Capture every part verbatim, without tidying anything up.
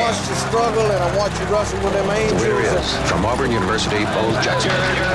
watched you struggle, and I watched you wrestle with them angels. The winner is, from Auburn University, Bo Jackson.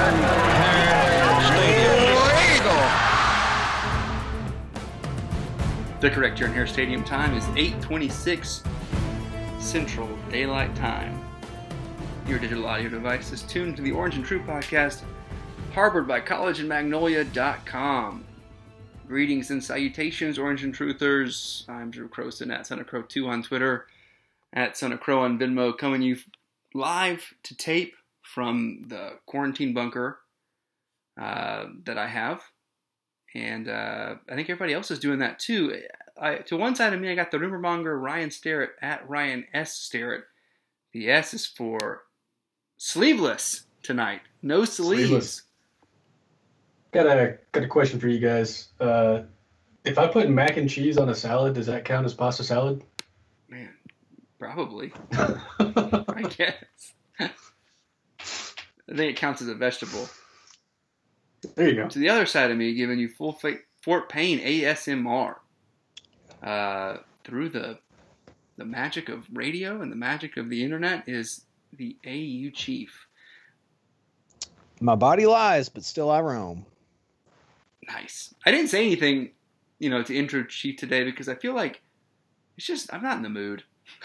The correct Jordan Hare Stadium time is eight twenty-six Central Daylight Time. Your digital audio device is tuned to the Orange and True podcast, harbored by college and magnolia dot com. Greetings and salutations, Orange and Truthers. I'm Drew Crowson at Son of Crow two on Twitter, at Son of Crow on Venmo, coming you live to tape from the quarantine bunker uh, that I have. And uh, I think everybody else is doing that too. I, to one side of me, I got the rumormonger Ryan Starrett at Ryan S. Starrett. The S is for sleeveless tonight. No sleeves. Sleeveless. Got a got a question for you guys. Uh, if I put mac and cheese on a salad, does that count as pasta salad? Man, probably. I guess. I think it counts as a vegetable. There you go. To the other side of me, giving you full fa- Fort Payne A S M R uh, through the the magic of radio and the magic of the internet is the A U Chief. My body lies, but still I roam. Nice. I didn't say anything, you know, to intro Chief today because I feel like it's just I'm not in the mood.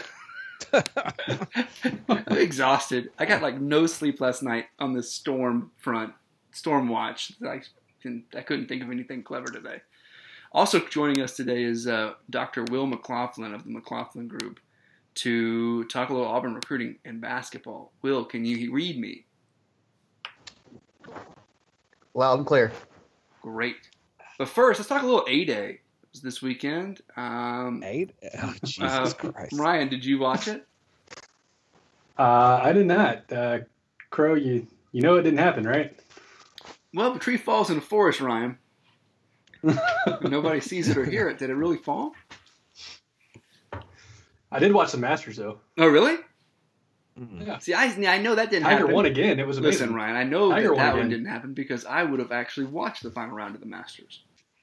I'm exhausted. I got like no sleep last night on this storm front, storm watch. I I couldn't think of anything clever today. Also joining us today is uh, Doctor Will McLaughlin of the McLaughlin Group to talk a little Auburn recruiting and basketball. Will, can you read me? Loud and clear. Great. But first, let's talk a little A-Day. It was this weekend. Um, A-Day? Oh, Jesus uh, Christ. Ryan, did you watch it? Uh, I did not. Uh, Crow, you you know it didn't happen, right? Well, the tree falls in the forest, Ryan. Nobody sees it or hear it. Did it really fall? I did watch the Masters, though. Oh, really? Mm-hmm. Yeah. See, I, I know that didn't Tiger happen. Tiger won again. It was amazing. Listen, Ryan, I know Tiger that, that won one again. didn't happen because I would have actually watched the final round of the Masters.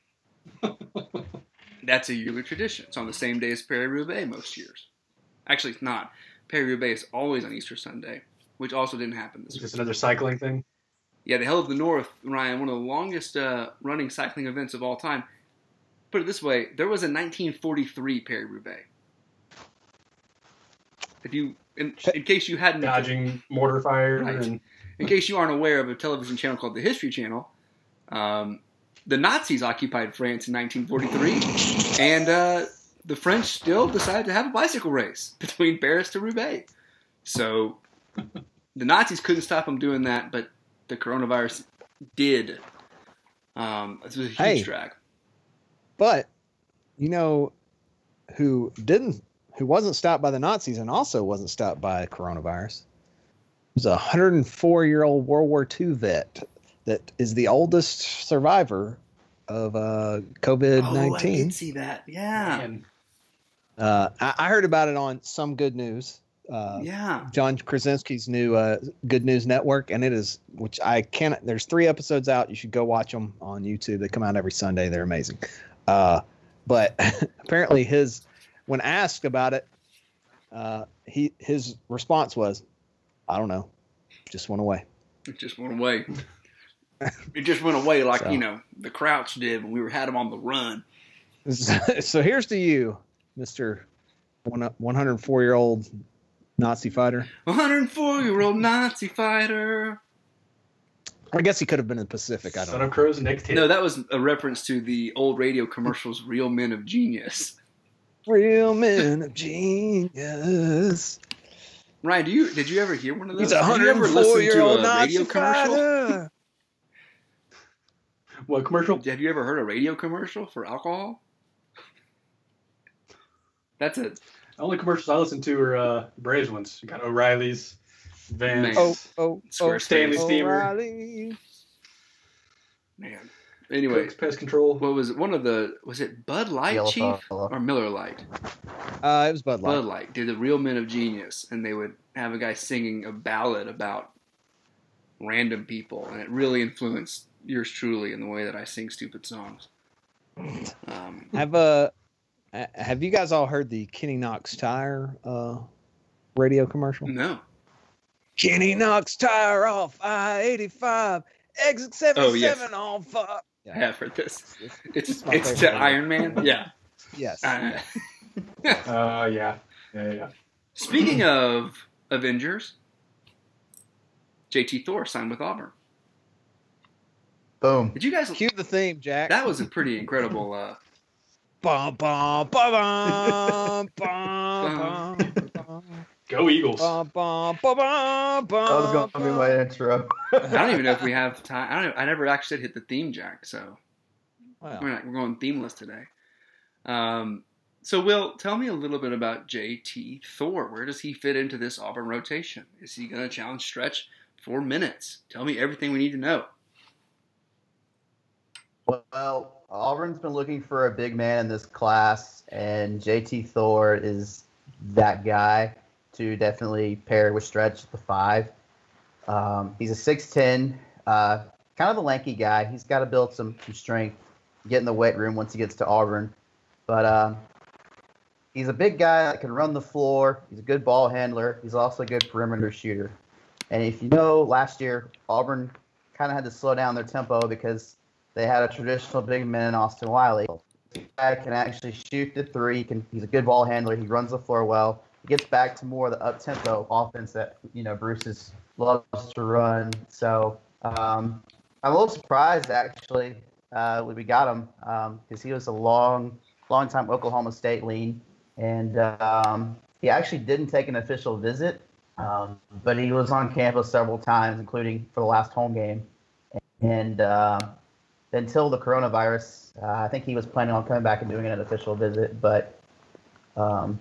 That's a yearly tradition. It's on the same day as Paris-Roubaix most years. Actually, it's not. Paris-Roubaix is always on Easter Sunday, which also didn't happen this Is week. this another cycling thing? Yeah, the Hell of the North, Ryan, one of the longest uh, running cycling events of all time. Put it this way, there was a nineteen forty-three Paris-Roubaix. If you, in, in case you hadn't... Dodging mortar fire. Right. And... In case you aren't aware of a television channel called the History Channel, um, the Nazis occupied France in nineteen forty-three, and uh, the French still decided to have a bicycle race between Paris to Roubaix. So the Nazis couldn't stop them doing that, but the coronavirus did. Um, it was a huge hey, drag. But, you know, who didn't, who wasn't stopped by the Nazis and also wasn't stopped by coronavirus? It was a one hundred four-year-old World War Two vet that is the oldest survivor of uh, COVID nineteen. Oh, I did see that. Yeah. Man. Uh, I, I heard about it on Some Good News. Uh, yeah. John Krasinski's new uh, Good News Network, and it is, which I can't, there's three episodes out. You should go watch them on YouTube. They come out every Sunday. They're amazing. Uh, but apparently his, when asked about it, uh, he, his response was, I don't know, just went away. It just went away. It just went away like, So. you know, the Crouch did when we were had him on the run. So here's to you, Mister one hundred four-year-old Nazi fighter. one hundred four-year-old Nazi fighter. I guess he could have been in the Pacific. I don't Son know. of Crow's next hit. No, that was a reference to the old radio commercials, Real Men of Genius. Real men of genius. Ryan, do you did you ever hear one of those? He's a Did you ever listen to hundred four-year-old a Nazi radio commercial? fighter. What commercial? Have you ever heard a radio commercial for alcohol? That's it. The only commercials I listen to are uh, Braves ones. You got O'Reilly's, Vans. Oh, oh, Square oh, Stanley Steamer. O'Reilly. Man. Anyway, Cook's Pest Control. what was it? One of the was it Bud Light, Yellow Chief, Fellow. or Miller Light? Uh, it was Bud Light. Bud Light did the Real Men of Genius, and they would have a guy singing a ballad about random people, and it really influenced yours truly in the way that I sing stupid songs. Um, Have uh, have you guys all heard the Kenny Knox Tire uh, radio commercial? No. Kenny knocks tire off I eighty-five, exit seventy-seven Oh, on fuck. I have heard this. It's, It's it's my it's favorite to Iron Man. Yeah. Yes. Uh, Uh, yeah, yeah, yeah. speaking of Avengers, J T Thor signed with Auburn. Boom. Did you guys? Cue the theme, Jack. That was a pretty incredible. Uh, Bum, bum, bum, bum, bum, bum, Go Eagles. bum, bum, bum, bum, That was going to be my intro. I don't even know if we have time. I don't. I never actually hit the theme, Jack. So Wow. we're not. We're going themeless today. Um. So, Will, tell me a little bit about J T Thor. Where does he fit into this Auburn rotation? Is he going to challenge Stretch for minutes? Tell me everything we need to know. Well, Auburn's been looking for a big man in this class, and J T Thor is that guy to definitely pair with Stretch at the five. Um, he's a six ten, uh, kind of a lanky guy. He's got to build some, some strength, get in the weight room once he gets to Auburn. But um, he's a big guy that can run the floor. He's a good ball handler. He's also a good perimeter shooter. And if you know, last year, Auburn kind of had to slow down their tempo because they had a traditional big man in Austin Wiley. This guy can actually shoot the three. He can, he's a good ball handler. He runs the floor well. He gets back to more of the up-tempo offense that, you know, Bruce is, loves to run. So um, I'm a little surprised, actually, uh, when we got him because um, he was a long, long time Oklahoma State lean. And um, he actually didn't take an official visit, um, but he was on campus several times, including for the last home game. And uh, until the coronavirus, uh, I think he was planning on coming back and doing an official visit. But um,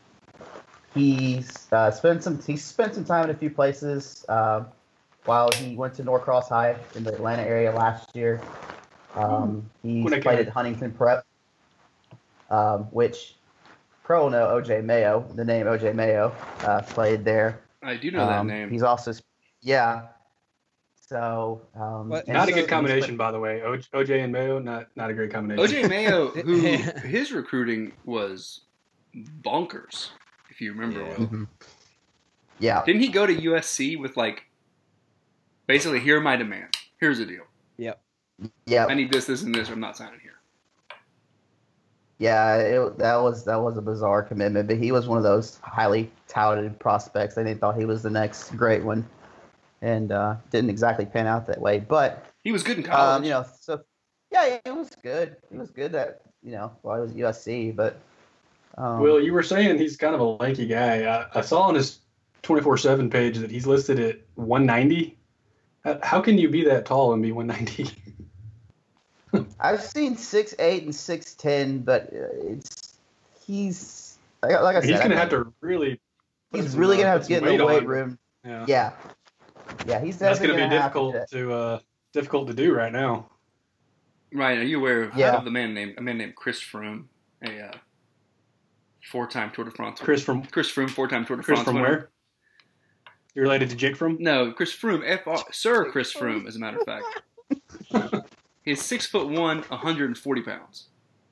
he's uh, spent some he spent some time in a few places uh, while he went to Norcross High in the Atlanta area last year. Um, he played at Huntington Prep, um, which pro know O J Mayo, the name O J Mayo, uh, played there. I do know that Um, name. He's also, yeah. So, um, What- and Not a so good he's combination, put- by the way. O- OJ and Mayo, not not a great combination. O J Mayo, who his recruiting was bonkers, if you remember. Yeah. Will. Mhm. Yeah. Didn't he go to U S C with like, basically, here are my demands. Here's the deal. Yep. Yeah. I need this, this, and this, or I'm not signing here. Yeah, it, that was that was a bizarre commitment, but he was one of those highly touted prospects, and they thought he was the next great one, and uh, didn't exactly pan out that way. But He was good in college. um, you know, so yeah, he was good. He was good at you know while he was at U S C, but um, Will, you were saying he's kind of a lanky guy. I, I saw on his twenty-four seven page that he's listed at one ninety. How- How can you be that tall and be one ninety? I've seen six eight and six ten, but uh, it's he's like, like I said, He's going to I have think to really. put He's some, really uh, gonna have put to some get in the weight on. room. Yeah. Yeah, yeah, he's That's going definitely to be gonna have difficult to. to uh, difficult to do right now. Right? Are you aware of, Yeah. of the man named a man named Chris Froome, a uh, four-time Tour de France? Chris from Chris Froome, four-time Tour de Chris France from winner. where? You're related to Jake from? No, Chris Froome, F R, Sir Chris Froome, as a matter of fact. He's six foot one, one hundred forty pounds.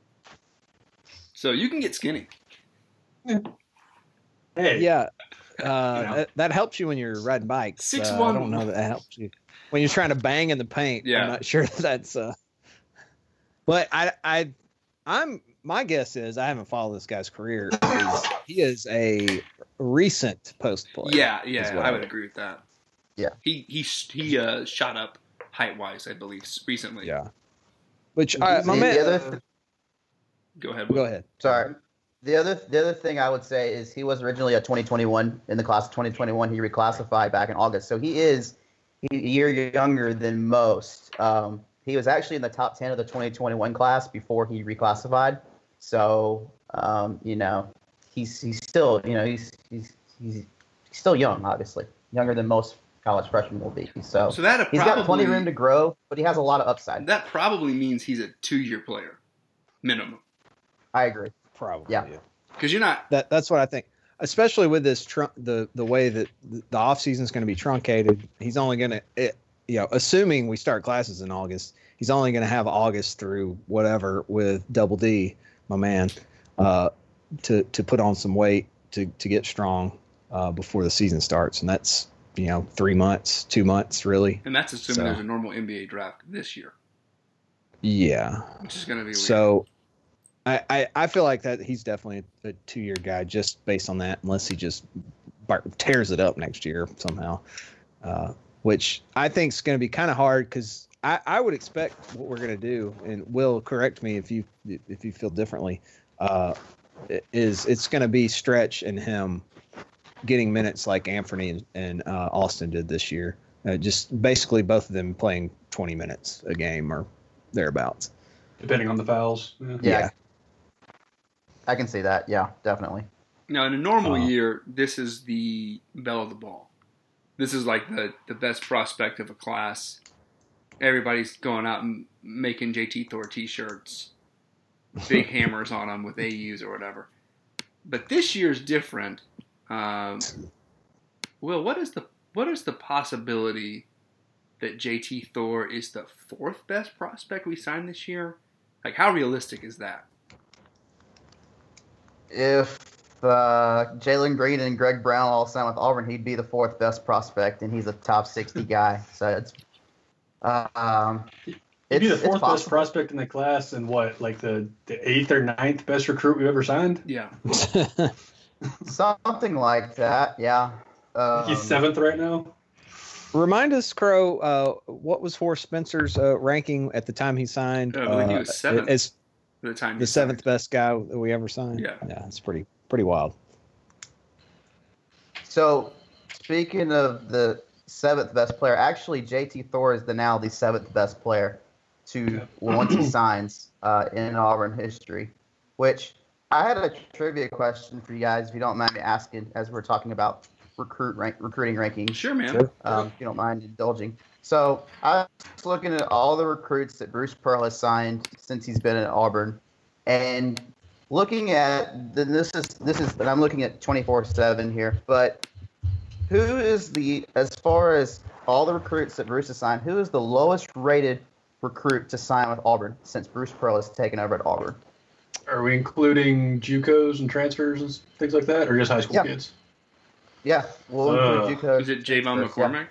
So you can get skinny. Hey. Yeah. Uh, You know. that, that helps you when you're riding bikes. Six uh, one- I don't know that, that helps you when you're trying to bang in the paint. Yeah. I'm not sure that's. Uh, but I, I, I'm. My guess is I haven't followed this guy's career. Is he is a recent post player? Yeah, is yeah, what I would agree with that. Yeah. He he he uh, shot up height wise, I believe, recently. Yeah. Which I, my the, man. the other th- Go ahead. Uh, go ahead. sorry, the other the other thing I would say is he was originally a twenty twenty-one in the class of twenty twenty-one. He reclassified back in August, so he is a year younger than most. Um, he was actually in the top ten of the twenty twenty-one class before he reclassified. So um, you know, he's he's still you know he's he's he's still young, obviously younger than most college freshmen will be. So, So that he's probably got plenty of room to grow, but he has a lot of upside. that probably means he's a two year player minimum. I agree. Probably. Yeah. Because you're not. That that's what I think. Especially with this trun- the the way that the the off season is going to be truncated. He's only going to, you know, assuming we start classes in August, he's only going to have August through whatever with Double D, my man, uh, to to put on some weight to to get strong. uh, before the season starts, and that's you know three months, two months really. And that's assuming So- there's a normal N B A draft this year, Yeah. which is going to be weird. So, I, I I feel like that he's definitely a two year guy just based on that, unless he just bar- tears it up next year somehow, uh, which I think is going to be kind of hard because I, I would expect what we're going to do, and Will correct me if you if you feel differently, uh, is it's going to be Stretch and him getting minutes like Anthony and, and uh, Austin did this year. Uh, just basically both of them playing twenty minutes a game or thereabouts. Depending on the fouls. Yeah. Yeah. Yeah. I can see that. Yeah, definitely. Now, in a normal Uh, year, this is the belle of the ball. This is like the, the best prospect of a class. Everybody's going out and making J T Thor t-shirts, big hammers on them with A Us or whatever. But this year's different. Um, Will, what is the what is the possibility that J T Thor is the fourth best prospect we signed this year? Like, how realistic is that? If uh, Jalen Green and Greg Brown all signed with Auburn, he'd be the fourth best prospect, and he's a top sixty guy. So it's uh, um, He'd it's, be the it's fourth best possible. prospect in the class and what, like the, the eighth or ninth best recruit we've ever signed? Yeah. Something like that. Yeah. I think he's Um, seventh right now. Remind us, Crow, uh, what was Forrest Spencer's uh, ranking at the time he signed? Uh, I believe he uh, was seventh. As By the time the he seventh signed. best guy that we ever signed. Yeah. yeah, it's pretty pretty wild. So, speaking of the seventh best player, actually, J T Thor is the now the seventh best player to once he signs uh, in Auburn history. Which I had a trivia question for you guys, if you don't mind me asking, as we're talking about recruit rank, recruiting rankings. Sure, man. Sure. Um, if you don't mind indulging. So I was looking at all the recruits that Bruce Pearl has signed since he's been at Auburn, and looking at the, this is this is, and I'm looking at twenty-four seven here. But who is the, as far as all the recruits that Bruce has signed, who is the lowest rated recruit to sign with Auburn since Bruce Pearl has taken over at Auburn? Are we including JUCOs and transfers and things like that, or just high school Yeah. kids? Yeah, we'll Uh, include JUCO. Is it Javon Yeah. McCormick?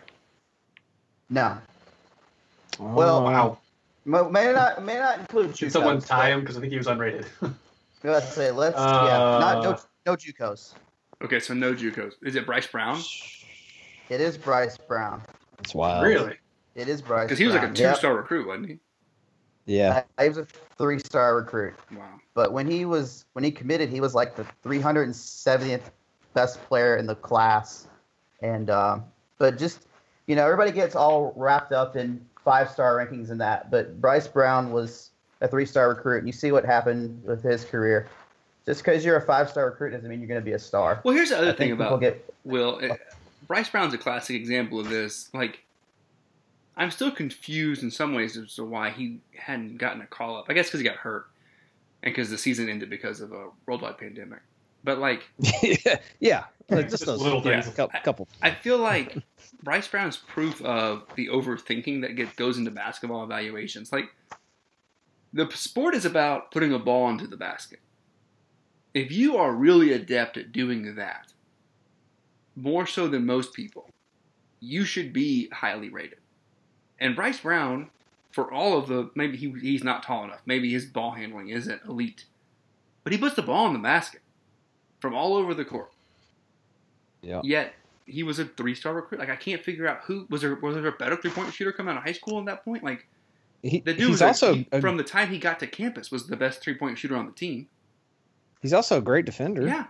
No. Well, Wow. May may not may not include Should JUCOs. someone tie but- him? Because I think he was unrated. Let's say let's yeah, Uh, not no no JUCOs. Okay, so no JUCOs. Is it Bryce Brown? It is Bryce Brown. It's wild. really? It is Bryce. Because he was like a Brown. Yep. two-star recruit, wasn't he? Yeah. Uh, He was a three-star recruit, Wow. but when he was when he committed, he was like the three hundred seventieth best player in the class, and um, but just you know everybody gets all wrapped up in five-star rankings and that, but Bryce Brown was a three-star recruit, and you see what happened with his career. Just because you're a five-star recruit doesn't mean you're going to be a star. Well, here's the other I thing think people about get Will. It, Bryce Brown's a classic example of this. Like, I'm still confused in some ways as to why he hadn't gotten a call-up. I guess because he got hurt and because the season ended because of a worldwide pandemic. But, like, yeah. Like, Just just those little yeah. things. couple, couple. I feel like Bryce Brown's proof of the overthinking that get, goes into basketball evaluations. Like, the sport is about putting a ball into the basket. If you are really adept at doing that, more so than most people, you should be highly rated. And Bryce Brown, for all of the, maybe he, he's not tall enough, maybe his ball handling isn't elite, but he puts the ball in the basket from all over the court. Yeah. Yet he was a three-star recruit. Like, I can't figure out who was there. Was there a better three-point shooter coming out of high school at that point? Like, He, the dude he's was a- also he- a, from the time he got to campus was the best three-point shooter on the team. he's also a great defender. Yeah,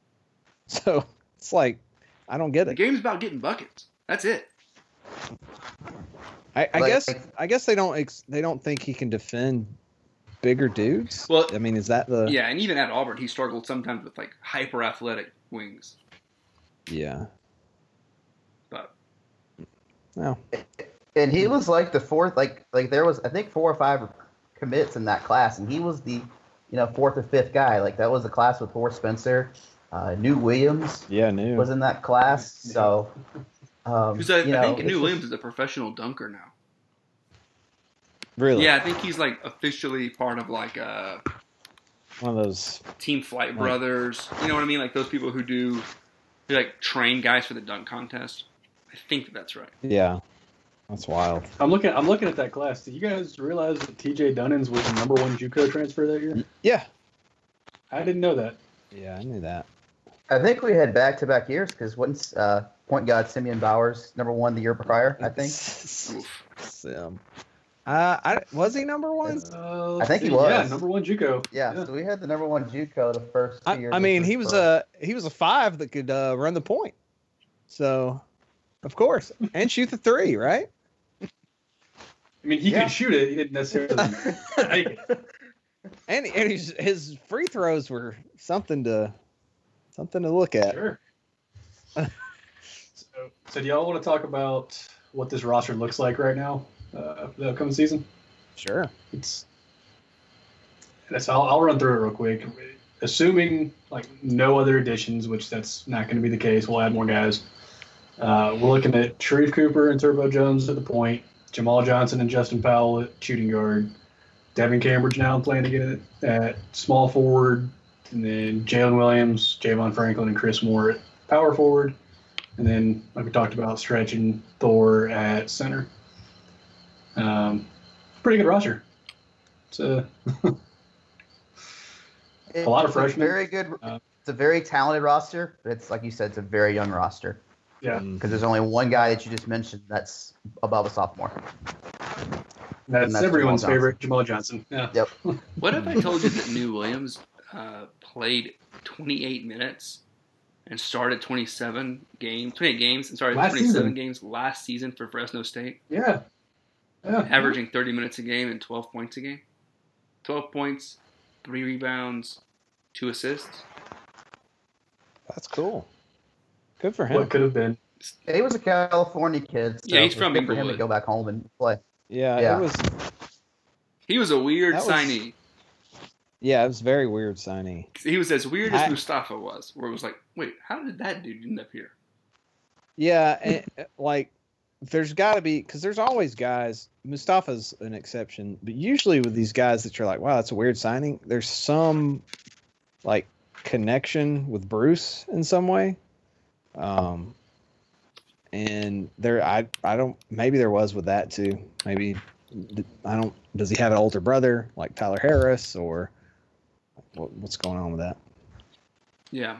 So it's like I don't get the it. game's about getting buckets. That's it. I, I Like- guess I guess they don't ex, they don't think he can defend bigger dudes. Well, I mean, is that the Yeah, and even at Auburn, he struggled sometimes with like hyper-athletic wings. yeah? But No. and he was like the fourth, like like there was I think four or five commits in that class, and he was the you know fourth or fifth guy. Like that was the class with Forrest Spencer, uh, New Williams Yeah, new. was in that class. So, um, because I, you I know, think it's New just- Williams is a professional dunker now. Really? Yeah, I think he's like officially part of like uh, One of those. Team Flight Right. Brothers. You know what I mean? Like those people who do They like train guys for the dunk contest. I think that that's right. Yeah, that's wild. I'm looking. I'm looking at that class. Did you guys realize that T J Dunnins was the number one JUCO transfer that year? Yeah, I didn't know that. yeah, I knew that. I think we had back-to-back years because once uh, point guard Simeon Bowers number one the year prior, I think. Sim. Uh, I, was he number one? Uh, I think he see. was. Yeah, number one JUCO. Yeah, Yeah. so we had the number one JUCO the first two I, years. I of mean, Bruce he was Pearl. a he was a five that could uh, run the point. So, of course, and shoot the three, right? I mean, he Yeah. could shoot it. He didn't necessarily make it. And, and he's, his free throws were something to something to look at. Sure. so, so do y'all want to talk about what this roster looks like right now uh, for the upcoming season? Sure. It's. That's, I'll, I'll run through it real quick. Assuming like no other additions, which that's not going to be the case, we'll add more guys. Uh, we're looking at Sharif Cooper and Turbo Jones at the point, Jamal Johnson and Justin Powell at shooting guard, Devin Cambridge now playing again at, at small forward, and then Jalen Williams, Javon Franklin, and Chris Moore at power forward, and then like we talked about, Stretch and Thor at center. Um, pretty good roster. It's a It- a lot of it's a freshmen. Very good. Uh, It's a very talented roster, but it's like you said, it's a very young roster yeah. Mm. because there's only one guy that you just mentioned that's above a sophomore. That's, that's everyone's Jamal favorite, Jamal Johnson. Yeah. Yep. What if I told you that New Williams uh, played twenty-eight minutes and started twenty-seven games, twenty-eight games and started Last twenty-seven season. games last season for Fresno State, Yeah. Yeah. averaging thirty minutes a game and twelve points a game? twelve points, three rebounds, two assists. That's cool. Good for him. What could have been. Yeah, he was a California kid. So Yeah, he's it's from good for him to Inglewood. go back home and play. Yeah, Yeah. it was. He was a weird That was- signee. Yeah, it was very weird signing. He was as weird as I- Mustafa was, where it was like, wait, how did that dude end up here? Yeah, and, like there's got to be because there's always guys. Mustafa's an exception, but usually with these guys that you're like, wow, that's a weird signing. There's some like connection with Bruce in some way. Um, and there, I, I don't. Maybe there was with that too. Maybe I don't. Does he have an older brother like Tyler Harris, or what, what's going on with that? Yeah.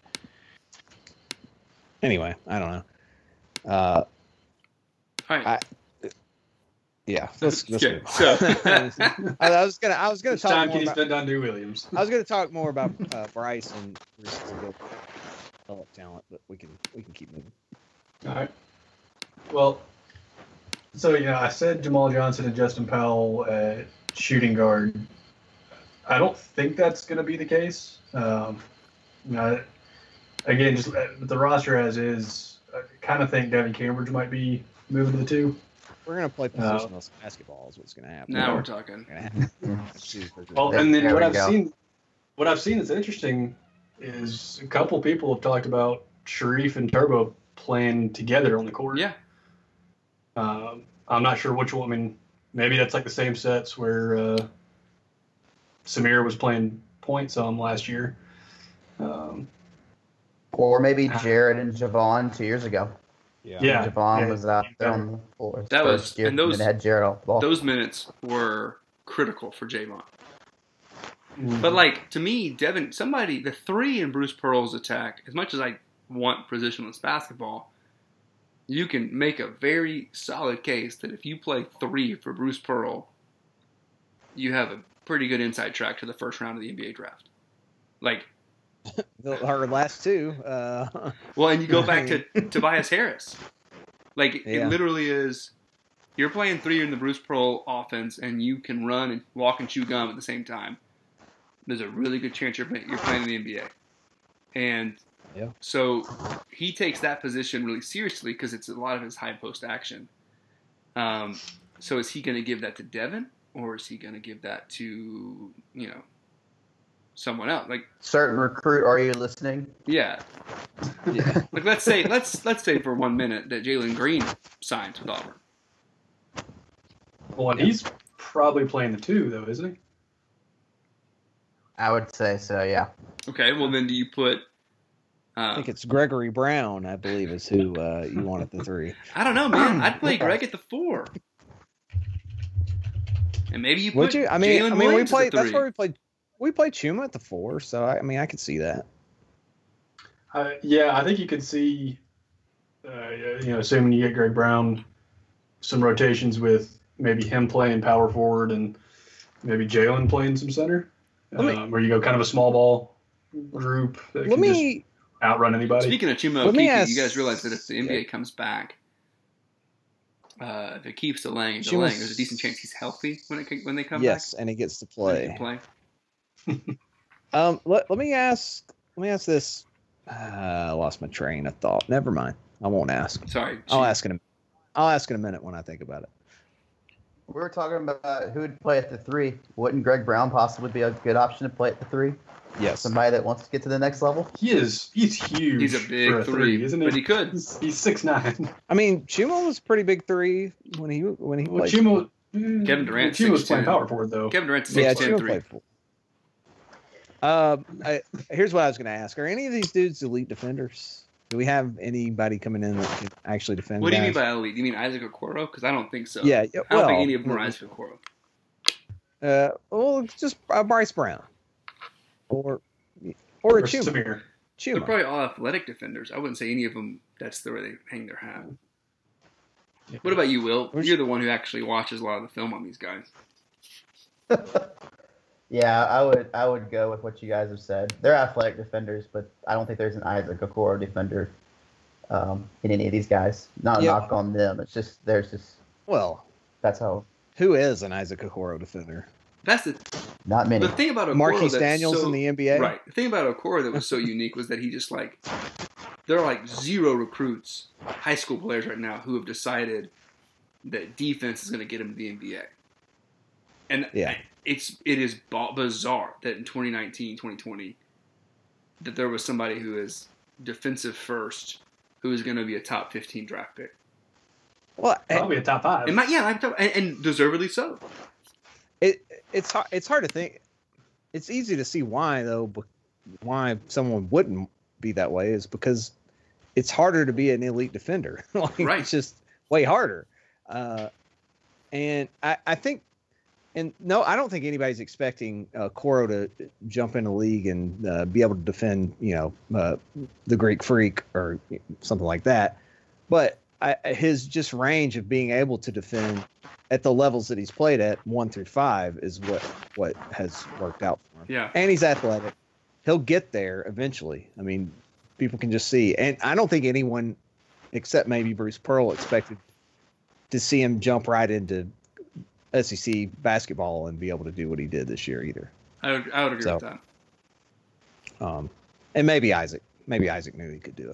Anyway, I don't know. Uh, All right. I, yeah, let's, let's Okay, move on. so- I, I was gonna, I was gonna This talk time more can you about, spend on New Williams? I was gonna talk more about uh, Bryce and Bruce's develop talent, but we can, we can keep moving. All right. Well, so yeah, I said Jamal Johnson and Justin Powell at shooting guard. I don't think that's going to be the case. Um, you know, again, just uh, the roster as is, I kind of think Devin Cambridge might be moving to the two. We're gonna play Uh, positionless basketball is what's gonna happen. Now we're talking. We're gonna have- Well, There- and then there what we I've go. seen, what I've seen that's interesting is a couple people have talked about Sharif and Turbo playing together on the court. Yeah. Um, I'm not sure which one. I mean, maybe that's like the same sets where uh, Samir was playing point some last year. Um, Or maybe Jared and Javon two years ago. yeah. yeah, Javon yeah. was out there on the floor. That was- first year, and those- then they had Jared off the ball. Those minutes were critical for Javon. Mhm. But like to me, Devin, somebody, the three in Bruce Pearl's attack, as much as I want positionless basketball, you can make a very solid case that if you play three for Bruce Pearl, you have a pretty good inside track to the first round of the N B A draft. Like, The, our last two. Uh, well, and you go back to Tobias Harris. Like, Yeah. it literally is, you're playing three in the Bruce Pearl offense, and you can run and walk and chew gum at the same time. There's a really good chance you're, you're playing in the N B A. And Yeah. so he takes that position really seriously because it's a lot of his high post action. Um, so is he going to give that to Devin, or is he going to give that to, you know, someone else? Like, Certain recruit, are you listening? yeah. yeah. Like let's say let's let's say for one minute that Jalen Green signs with Auburn. Well, and he's probably playing the two though, isn't he? I would say so, yeah. Okay, well then do you put I think it's Gregory Brown, I believe, is who uh, you want at the three. I don't know, man. I'd play Greg at the four. And maybe you put Would you? I mean, Jalen I mean, we Williams at played. the That's three. where we played. We played Chuma at the four, so I, I mean, I could see that. Uh, yeah, I think you could see, uh, you know, assuming you get Greg Brown, some rotations with maybe him playing power forward and maybe Jalen playing some center, Let me- um, where you go kind of a small ball group that Let can me. just outrun anybody. Speaking of Chuma Let me Okeke, ask- you guys realize that if the N B A yeah. comes back, uh, if it keeps delaying and Chuma's- delaying, there's a decent chance he's healthy when it when they come Yes, back. and he gets to When he play. can play. Um, let, let me ask. Let me ask this. Uh, I lost my train of thought. Never mind. I won't ask. Sorry. I'll Chi- ask in a. I'll ask in a minute when I think about it. We were talking about who would play at the three. Wouldn't Greg Brown possibly be a good option to play at the three? Yes. Somebody that wants to get to the next level? He is. He's huge. He's a for big a three, three, isn't he? but he could. He's, he's six nine. I mean, Chuma was a pretty big three when he when he Well, played. Chuma. Kevin Durant, Chuma was six playing ten. power forward though. Kevin Durant's yeah, six ten Chuma three. played full. Um, I, here's what I was going to ask: are any of these dudes elite defenders? Do we have anybody coming in that can actually defend? What do you mean guys? by elite? Do you mean Isaac Okoro? Because I don't think so. Yeah, yeah, I don't well, think any of them are Isaac Okoro. Uh, well, just uh, Bryce Brown, or or a Or Chuma. Samir. They're Chuma. probably all athletic defenders. I wouldn't say any of them. That's the way they hang their hat. What about you, Will? Where's- You're the one who actually watches a lot of the film on these guys. Yeah, I would I would go with what you guys have said. They're athletic defenders, but I don't think there's an Isaac Okoro defender um, in any of these guys. Not a Yeah. knock on them. It's just there's just Well, that's how who is an Isaac Okoro defender? That's the not many. the thing about Okoro. Marquise that's Daniels so, in the N B A. Right. The thing about Okoro that was so unique was that he just like there are like zero recruits, high school players right now who have decided that defense is going to get him to the N B A. And Yeah. it's it is ba- bizarre that in twenty nineteen, twenty twenty that there was somebody who is defensive first who is going to be a top fifteen draft pick. Well, Probably a top five. It might, yeah, like, and, and deservedly so. it it's hard, it's hard to think. It's easy to see why though. But why someone wouldn't be that way is because it's harder to be an elite defender. Like, Right. It's just way harder. Uh, and I, I think, and no, I don't think anybody's expecting uh, Coro to jump in the league and uh, be able to defend, you know, uh, the Greek Freak or something like that. But I, his just range of being able to defend at the levels that he's played at, one through five, is what what has worked out for him. Yeah. And he's athletic. He'll get there eventually. I mean, people can just see. And I don't think anyone, except maybe Bruce Pearl, expected to see him jump right into S E C basketball and be able to do what he did this year either. I would, I would agree So- with that. Um, and maybe Isaac. Maybe Isaac knew he could do it.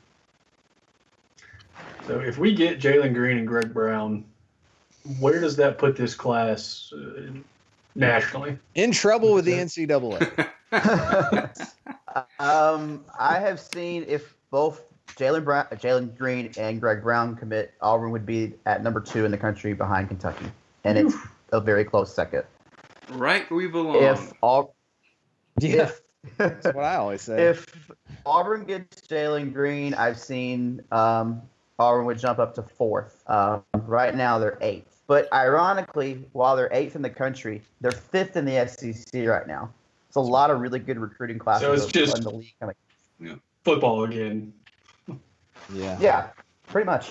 So if we get Jalen Green and Greg Brown, where does that put this class uh, nationally? In trouble with the N C double A. um, I have seen if both Jalen Brown, Jalen Green, and Greg Brown commit, Auburn would be at number two in the country behind Kentucky, and it's a very close second. Right where we belong. If all, Yeah, if that's what I always say. if Auburn gets Jalen Green, I've seen um, Auburn would jump up to fourth. Um, right now, they're eighth. But ironically, while they're eighth in the country, they're fifth in the S E C right now. It's a lot of really good recruiting classes So it's just- in the league. Kind of, Football again. yeah. yeah, pretty much.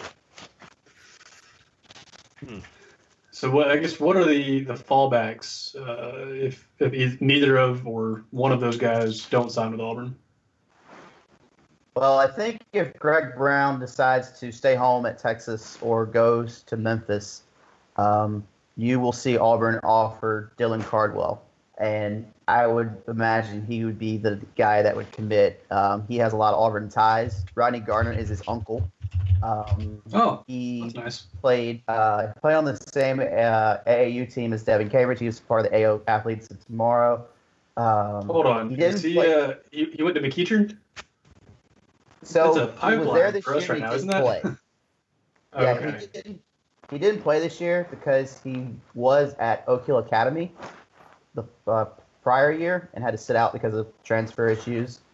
So what? I guess what are the the fallbacks uh, if if either, neither of or one of those guys don't sign with Auburn? Well, I think if Greg Brown decides to stay home at Texas or goes to Memphis, um, you will see Auburn offer Dylan Cardwell. And I would imagine he would be the guy that would commit. Um, he has a lot of Auburn ties. Rodney Garner is his uncle. Um, Oh, he that's nice. played uh, played on the same uh, A A U team as Devin Cambridge. He was part of the A O Athletes of Tomorrow. Um, Hold on. He didn't Is he, play- uh, he, he went to McEachern? So That's a he was pipeline there this for us year. right He now, didn't isn't that? play. Yeah, Okay. he didn't, he didn't play this year because he was at Oak Hill Academy the uh, prior year and had to sit out because of transfer issues.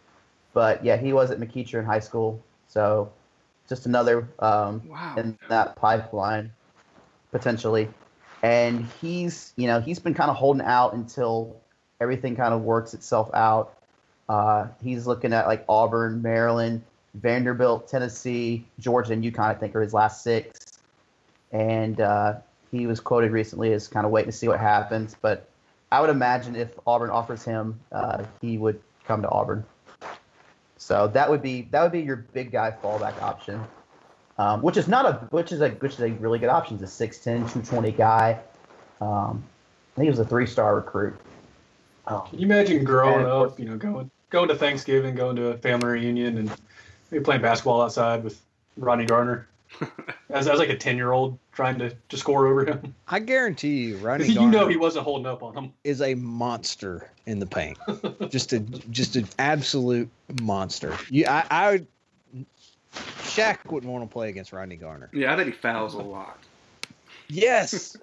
But yeah, he was at McEacher in high school, so just another um, Wow. in that pipeline potentially. And he's, you know, he's been kind of holding out until everything kind of works itself out. Uh, he's looking at like Auburn, Maryland, Vanderbilt, Tennessee, Georgia, and UConn, I think, are his last six. And uh, he was quoted recently as kind of waiting to see what happens. But I would imagine if Auburn offers him, uh, he would come to Auburn. So that would be that would be your big guy fallback option, um, which is not a which is a which is a really good option. He's a six ten, two twenty guy. Um, I think he was a three star recruit. Um, Can you imagine growing and- up, you know, going going to Thanksgiving, going to a family reunion, and maybe playing basketball outside with Rodney Garner as, as like a ten year old trying to, to score over him? I guarantee you, Rodney Because you Garner know he wasn't holding up on him. is a monster in the paint. just a just an absolute monster. You, I, I would. Shaq wouldn't want to play against Rodney Garner. Yeah, I bet he fouls a lot. Yes.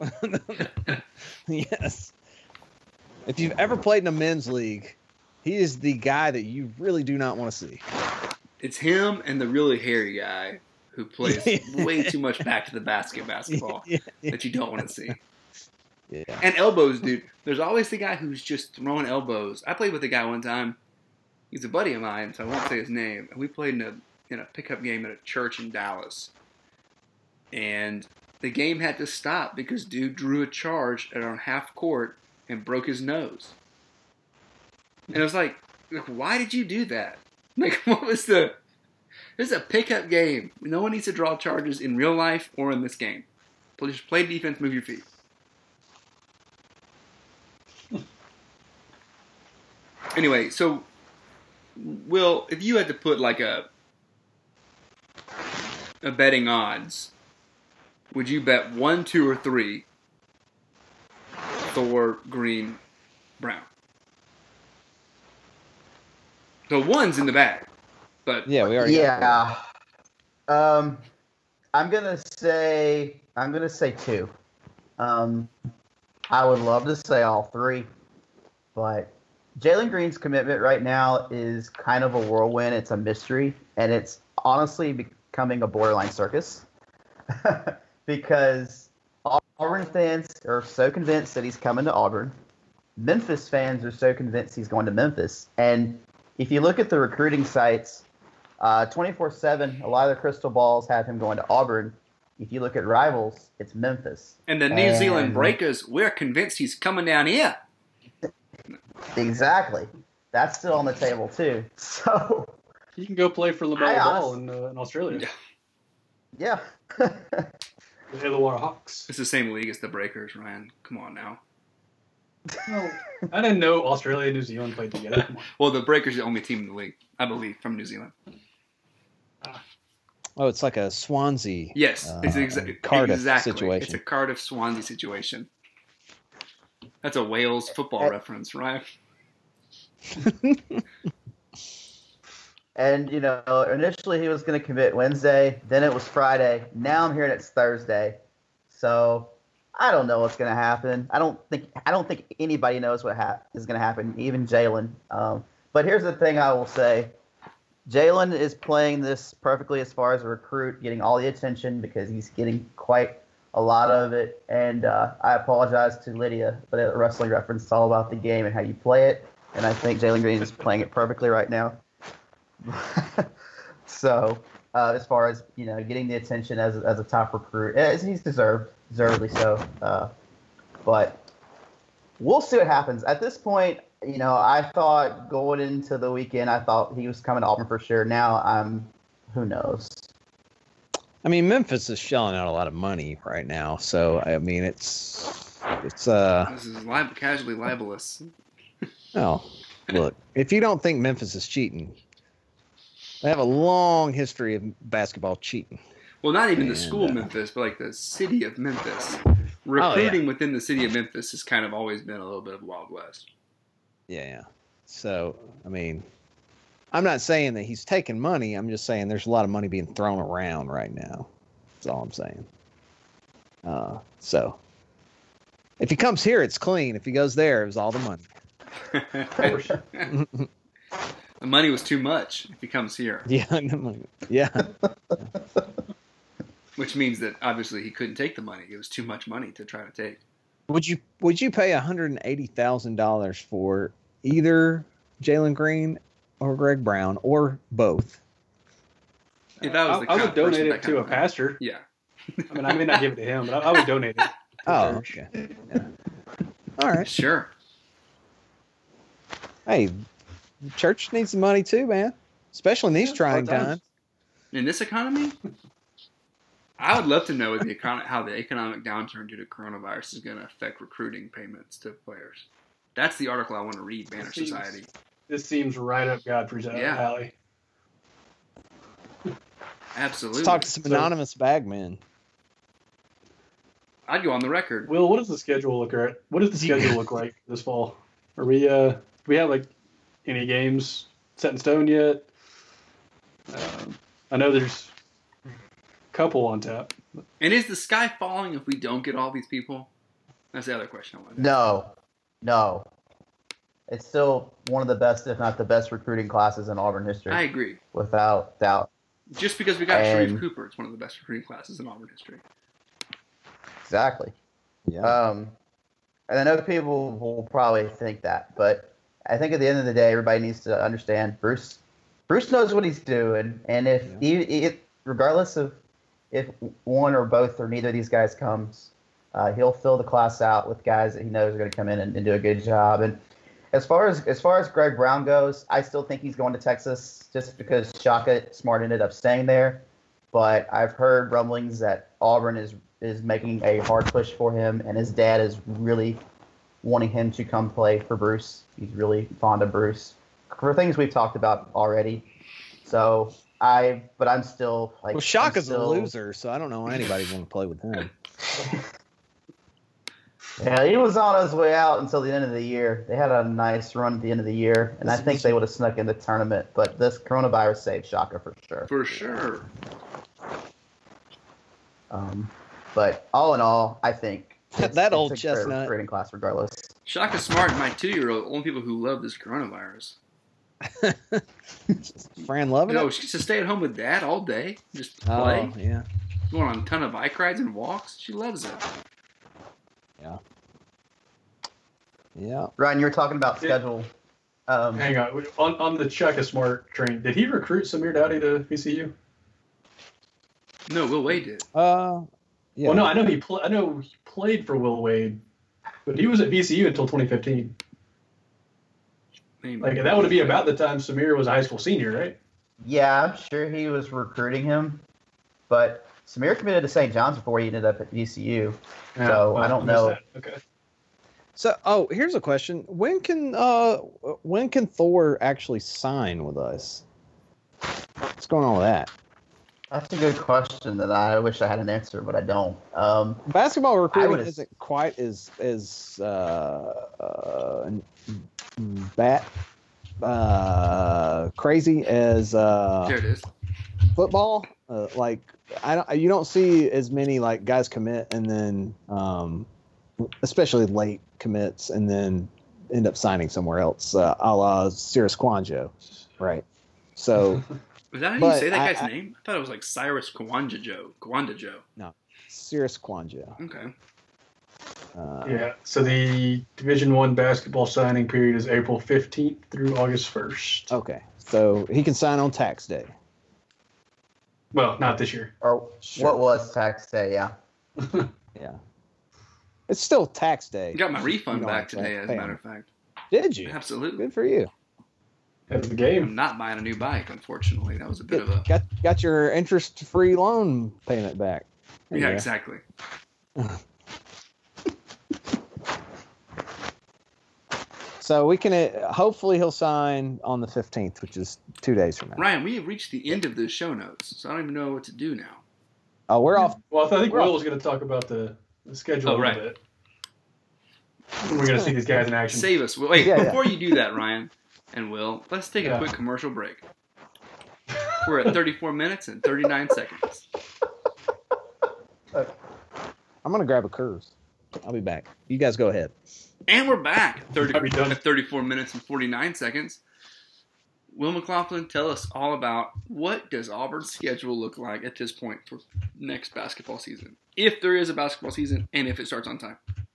Yes. If you've ever played in a men's league, he is the guy that you really do not want to see. It's him and the really hairy guy who plays way too much back to the basket basketball Yeah. that you don't want to see. Yeah. And elbows, dude. There's always the guy who's just throwing elbows. I played with a guy one time. He's a buddy of mine, so I won't say his name. We played in a in a pickup game at a church in Dallas. And the game had to stop because dude drew a charge at our half court and broke his nose. And it was like, like, why did you do that? Like, what was the... This is a pickup game. No one needs to draw charges in real life or in this game. Just play defense, move your feet. Anyway, so, Will, if you had to put like a a betting odds, would you bet one, two, or three Thor, Green, Brown? The one's in the bag, but Yeah, we already. got yeah. Um, I'm gonna say I'm gonna say two. Um, I would love to say all three, but Jalen Green's commitment right now is kind of a whirlwind. It's a mystery, and it's honestly becoming a borderline circus because Auburn fans are so convinced that he's coming to Auburn. Memphis fans are so convinced he's going to Memphis, and if you look at the recruiting sites, uh, twenty-four seven, a lot of the crystal balls have him going to Auburn. If you look at rivals, it's Memphis. and the New And- Zealand Breakers, we're convinced he's coming down here. Exactly. That's still on the table, too. So, He can go play for LaMelo I Ball honest- in, uh, in Australia. yeah. The Illawarra Hawks. It's the same league as the Breakers, Ryan. Come on now. No, I didn't know Australia and New Zealand played together. Come on. Well, the Breakers are the only team in the league, I believe, from New Zealand. Oh, it's like a Swansea. Yes, uh, it's exa- Cardiff exactly. situation. It's a Cardiff Swansea situation. That's a Wales football Uh, reference, right? And, you know, initially he was going to commit Wednesday. Then it was Friday. Now I'm hearing it's Thursday. So I don't know what's going to happen. I don't think I don't think anybody knows what ha- is going to happen, even Jalen. Um, but here's the thing I will say. Jalen is playing this perfectly as far as a recruit, getting all the attention because he's getting quite a lot of it. And uh, I apologize to Lydia, but a wrestling reference is all about the game and how you play it. And I think Jalen Green is playing it perfectly right now. So, uh, as far as, you know, getting the attention as, as a top recruit, as he's deserved, deservedly so. Uh, but we'll see what happens. At this point, you know, I thought going into the weekend, I thought he was coming to Auburn for sure. Now I'm, who knows? I mean, Memphis is shelling out a lot of money right now, so I mean, it's it's uh. This is lib- casually libelous. Oh, look, if you don't think Memphis is cheating, they have a long history of basketball cheating. Well, not even the And, school uh, Memphis, but like the city of Memphis. Oh, Recruiting within the city of Memphis has kind of always been a little bit of Wild West. Yeah, yeah. So, I mean, I'm not saying that he's taking money. I'm just saying there's a lot of money being thrown around right now. That's all I'm saying. Uh, so, if he comes here, it's clean. If he goes there, it was all the money. The money was too much if he comes here. Yeah, yeah. Which means that obviously he couldn't take the money. It was too much money to try to take. Would you Would you pay one hundred and eighty thousand dollars for either Jalen Green or Greg Brown or both? If I was the I, I kind would of person donate with it that to kind a of money. pastor. Yeah. I mean, I may not give it to him, but I, I would donate it. To Oh, the church. okay. Yeah. All right. Sure. Hey, the church needs some money too, man. Especially in these Yeah, trying hard times. times. In this economy, I would love to know what the econ- how the economic downturn due to coronavirus is going to affect recruiting payments to players. That's the article I want to read, Banner This seems- Society. This seems right up Godfrey's Yeah. alley. Absolutely. Let's talk to some So- anonymous bagmen. I'd go on the record. Will, what does the schedule look like? What does the Yeah. schedule look like this fall? Are we uh do we have like any games set in stone yet? Um, I know there's a couple on tap. And is the sky falling if we don't get all these people? That's the other question I wanted. No, no. It's still one of the best, if not the best, recruiting classes in Auburn history, I agree. without doubt. Just because we got And- Sharif Cooper, it's one of the best recruiting classes in Auburn history. Exactly. Yeah. Um, and I know people will probably think that, but I think at the end of the day, everybody needs to understand Bruce. Bruce knows what he's doing, and if Yeah. he, if regardless of if one or both or neither of these guys comes, uh, he'll fill the class out with guys that he knows are going to come in and, and do a good job. And as far as as far as Greg Brown goes, I still think he's going to Texas just because Shaka Smart ended up staying there. But I've heard rumblings that Auburn is is making a hard push for him, and his dad is really wanting him to come play for Bruce. He's really fond of Bruce for things we've talked about already. So I, but I'm still like. well, Shaka's I'm still, a loser, so I don't know why anybody want to play with him. Yeah, he was on his way out until the end of the year. They had a nice run at the end of the year, and I think they would have snuck in the tournament. But this coronavirus saved Shaka for sure. For sure. Um, but all in all, I think it's- That it's old a great chestnut. recruiting class regardless. Shaka Smart and my two-year-old, only people who love this coronavirus. Fran loving No, it? she gets to stay at home with dad all day, just play, Oh, yeah. going on a ton of bike rides and walks. She loves it. Yeah. Ryan, you were talking about Yeah. schedule. Um, Hang on. On on the Shaka Smart train, did he recruit Samir Dowdy to V C U? No, Will Wade did. Uh, yeah. Well, no, I know he pl- I know he played for Will Wade, but he was at V C U until twenty fifteen. Maybe. Like that would be about the time Samir was a high school senior, right? yeah, I'm sure he was recruiting him, but Samir committed to Saint John's before he ended up at V C U. So, I don't missed know. that. Okay. So, oh, here's a question: When can uh, when can Thor actually sign with us? What's going on with that? That's a good question that I wish I had an answer, but I don't. Um, Basketball recruiting would've- isn't quite as as uh, uh, bat uh, crazy as uh, There it is. football. Uh, like I don't, you don't see as many like guys commit and then, um, especially late commits and then end up signing somewhere else, uh, a la Cyrus Kwanjo, right? So Was that how you But say that I- guy's I- name? I thought it was like Cyrus Kawanja Joe. Kawanda Joe. Cyrus Kwanjo. Okay. Uh, Yeah. So the Division One basketball signing period is April fifteenth through August first. Okay, so he can sign on tax day. Well, not this year. or Sure. what was tax day? Yeah. Yeah, it's still tax day. I got my refund You don't back have to today, as a pay matter him. of fact. Did you? Absolutely. Good for you. After the I'm game. not buying a new bike, unfortunately. That was a bit of a. Got got your interest free loan payment back. There you Yeah, go. exactly. So we can uh, hopefully he'll sign on the fifteenth, which is two days from now. Ryan, we have reached the end of the show notes, so I don't even know what to do now. Oh, we're off. Well, I think We're Will off. was going to talk about the, the schedule Oh, a little right. bit. We're going to see these guys in action. Save us. Wait, Yeah, yeah. before you do that, Ryan and Will, let's take a Yeah. quick commercial break. We're at thirty-four minutes and thirty-nine seconds. I'm gonna grab a cruise. I'll be back. You guys go ahead. And we're back at, thirty, Might be done. at thirty-four minutes and forty-nine seconds. Will McLaughlin, tell us all about what does Auburn's schedule look like at this point for next basketball season, if there is a basketball season, and if it starts on time.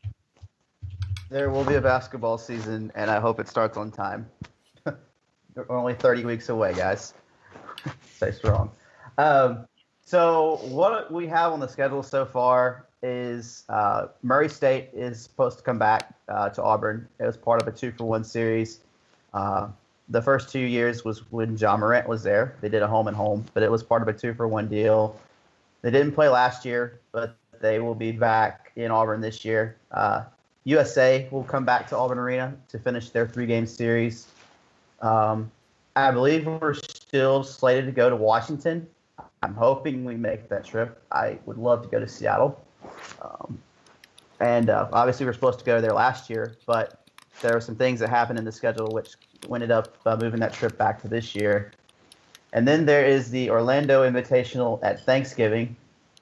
There will be a basketball season, and I hope it starts on time. We're only thirty weeks away, guys. Stay strong. Um, so what we have on the schedule so far is uh, Murray State is supposed to come back uh, to Auburn. It was part of a two-for-one series. Uh, the first two years was when John Morant was there. They did a home-and-home, but it was part of a two-for-one deal. They didn't play last year, but they will be back in Auburn this year. Uh, U S A will come back to Auburn Arena to finish their three-game series. Um, I believe we're still slated to go to Washington. I'm hoping we make that trip. I would love to go to Seattle. Um, and uh, obviously we're supposed to go there last year, but there were some things that happened in the schedule which ended up uh, moving that trip back to this year. And then there is the Orlando Invitational at Thanksgiving.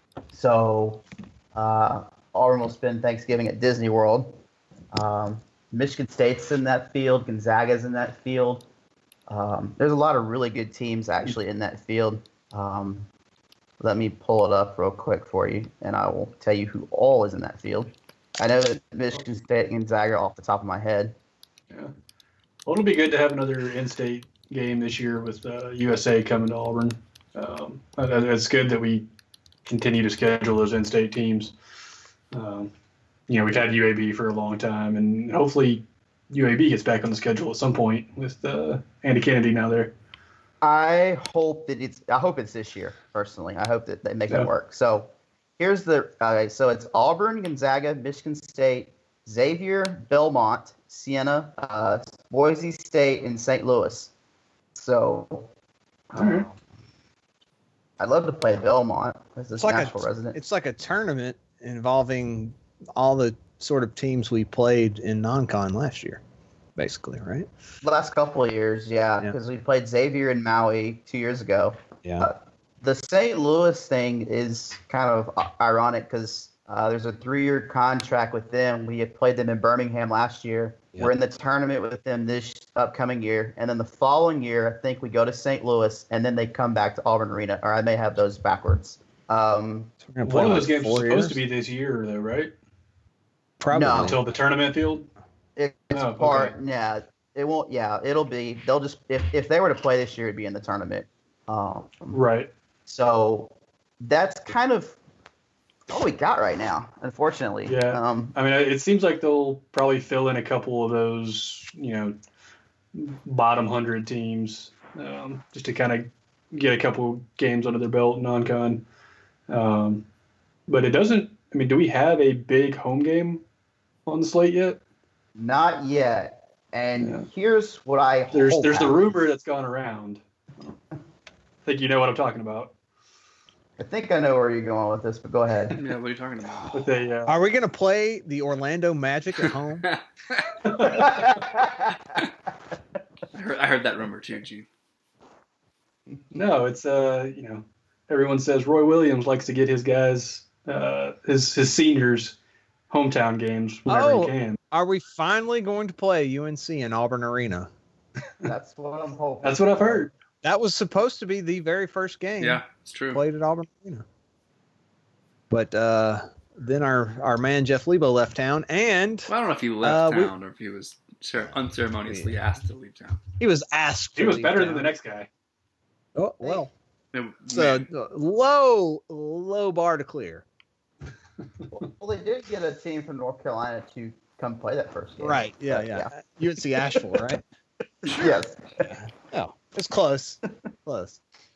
So uh, Auburn will spend Thanksgiving at Disney World. Um, Michigan State's in that field. Gonzaga's in that field. Um, there's a lot of really good teams actually in that field. Um, let me pull it up real quick for you, and I will tell you who all is in that field. I know that Michigan State and Gonzaga off the top of my head. Yeah. Well, it'll be good to have another in-state game this year with uh, U S A coming to Auburn. Um, it's good that we continue to schedule those in-state teams. Um, you know, we've had U A B for a long time, and hopefully U A B gets back on the schedule at some point with uh, Andy Kennedy now there. I hope that it's. I hope it's this year. Personally, I hope that they make Yeah. it work. So, here's the. Okay, so it's Auburn, Gonzaga, Michigan State, Xavier, Belmont, Siena, uh, Boise State, and Saint Louis. So, All right. I'd love to play Belmont as a It's like Nashville a resident. it's like a tournament involving all the sort of teams we played in non-con last year, basically, right? The last couple of years, yeah, Yeah. because we played Xavier in Maui two years ago. Yeah. Uh, the Saint Louis thing is kind of uh, ironic because uh, there's a three-year contract with them. We had played them in Birmingham last year. Yeah. We're in the tournament with them this upcoming year. And then the following year, I think we go to Saint Louis, and then they come back to Auburn Arena. Or I may have those backwards. Um, So we're gonna play One of like those games is four supposed years? to be this year, though, right? Probably. No. Until the tournament field? it, it's Oh, part, okay. yeah, it won't, yeah, it'll be, they'll just, if, if they were to play this year, it'd be in the tournament. Um, Right. So that's kind of all we got right now, unfortunately. Yeah. Um, I mean, it seems like they'll probably fill in a couple of those, you know, bottom hundred teams, um, just to kind of get a couple games under their belt, non-con. Um, but it doesn't. I mean, do we have a big home game on the slate yet? not yet. And Yeah. here's what I There's hope there's the happens. rumor that's gone around. I think you know what I'm talking about. I think I know where you're going with this, but go ahead. Yeah, what are you talking about? With a, uh, Are we going to play the Orlando Magic at home? I heard, I heard that rumor too, Gene. no, it's uh, you know, everyone says Roy Williams likes to get his guys, uh, his his seniors, hometown games whenever Oh. he can. Are we finally going to play U N C in Auburn Arena? That's what I'm hoping. That's what I've heard. That was supposed to be the very first game Yeah, it's true. played at Auburn Arena. But uh, then our, our man Jeff Lebo left town, and Well, I don't know if he left Uh, we- town or if he was cer- unceremoniously asked to leave town. he was asked. He to was leave better than town. the next guy. Oh, well, It- it's a low, low bar to clear. Well, they did get a team from North Carolina to come play that first game. Right? Yeah, But, yeah. U N C Asheville, right? Yes. Oh, it's close, close.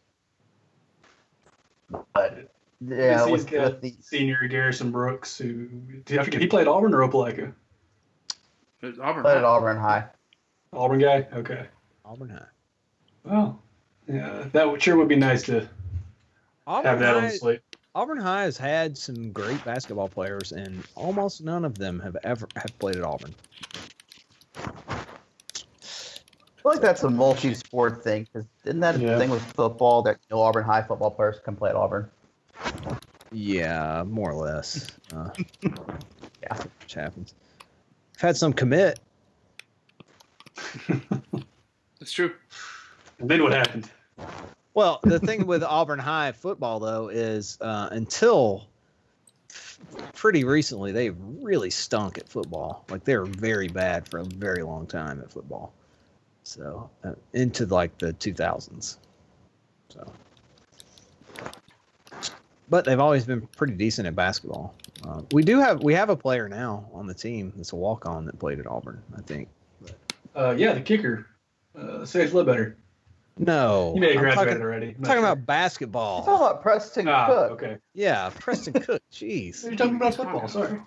But yeah, He's with, got with the senior Garrison Brooks, who did I forget he played Auburn or Opelika? it was Auburn. played at Auburn High. Auburn guy. Okay. Auburn High. Well, yeah, that would, sure would be nice to Auburn have that on High, the slate. Auburn High has had some great basketball players, and almost none of them have ever have played at Auburn. I feel like that's a multi-sport thing. Because isn't that Yeah. a thing with football that no Auburn High football players can play at Auburn? Yeah, more or less. Uh, Yeah. which happens. I've had some commit. It's true. And then what happened? Well, the thing with Auburn High football, though, is uh, until pretty recently, they really stunk at football. Like, they were very bad for a very long time at football. So, uh, into, like, the two thousands. So, but they've always been pretty decent at basketball. Uh, we do have we have a player now on the team that's a walk-on that played at Auburn, I think. But, Uh, yeah, the kicker, uh, Sage Ledbetter. no. He may have I'm graduated talking, already. I'm I'm not talking sure. about basketball. You're talking about Preston Ah, Cook. okay. Yeah, Preston Cook. Jeez. You're talking about football. Sorry.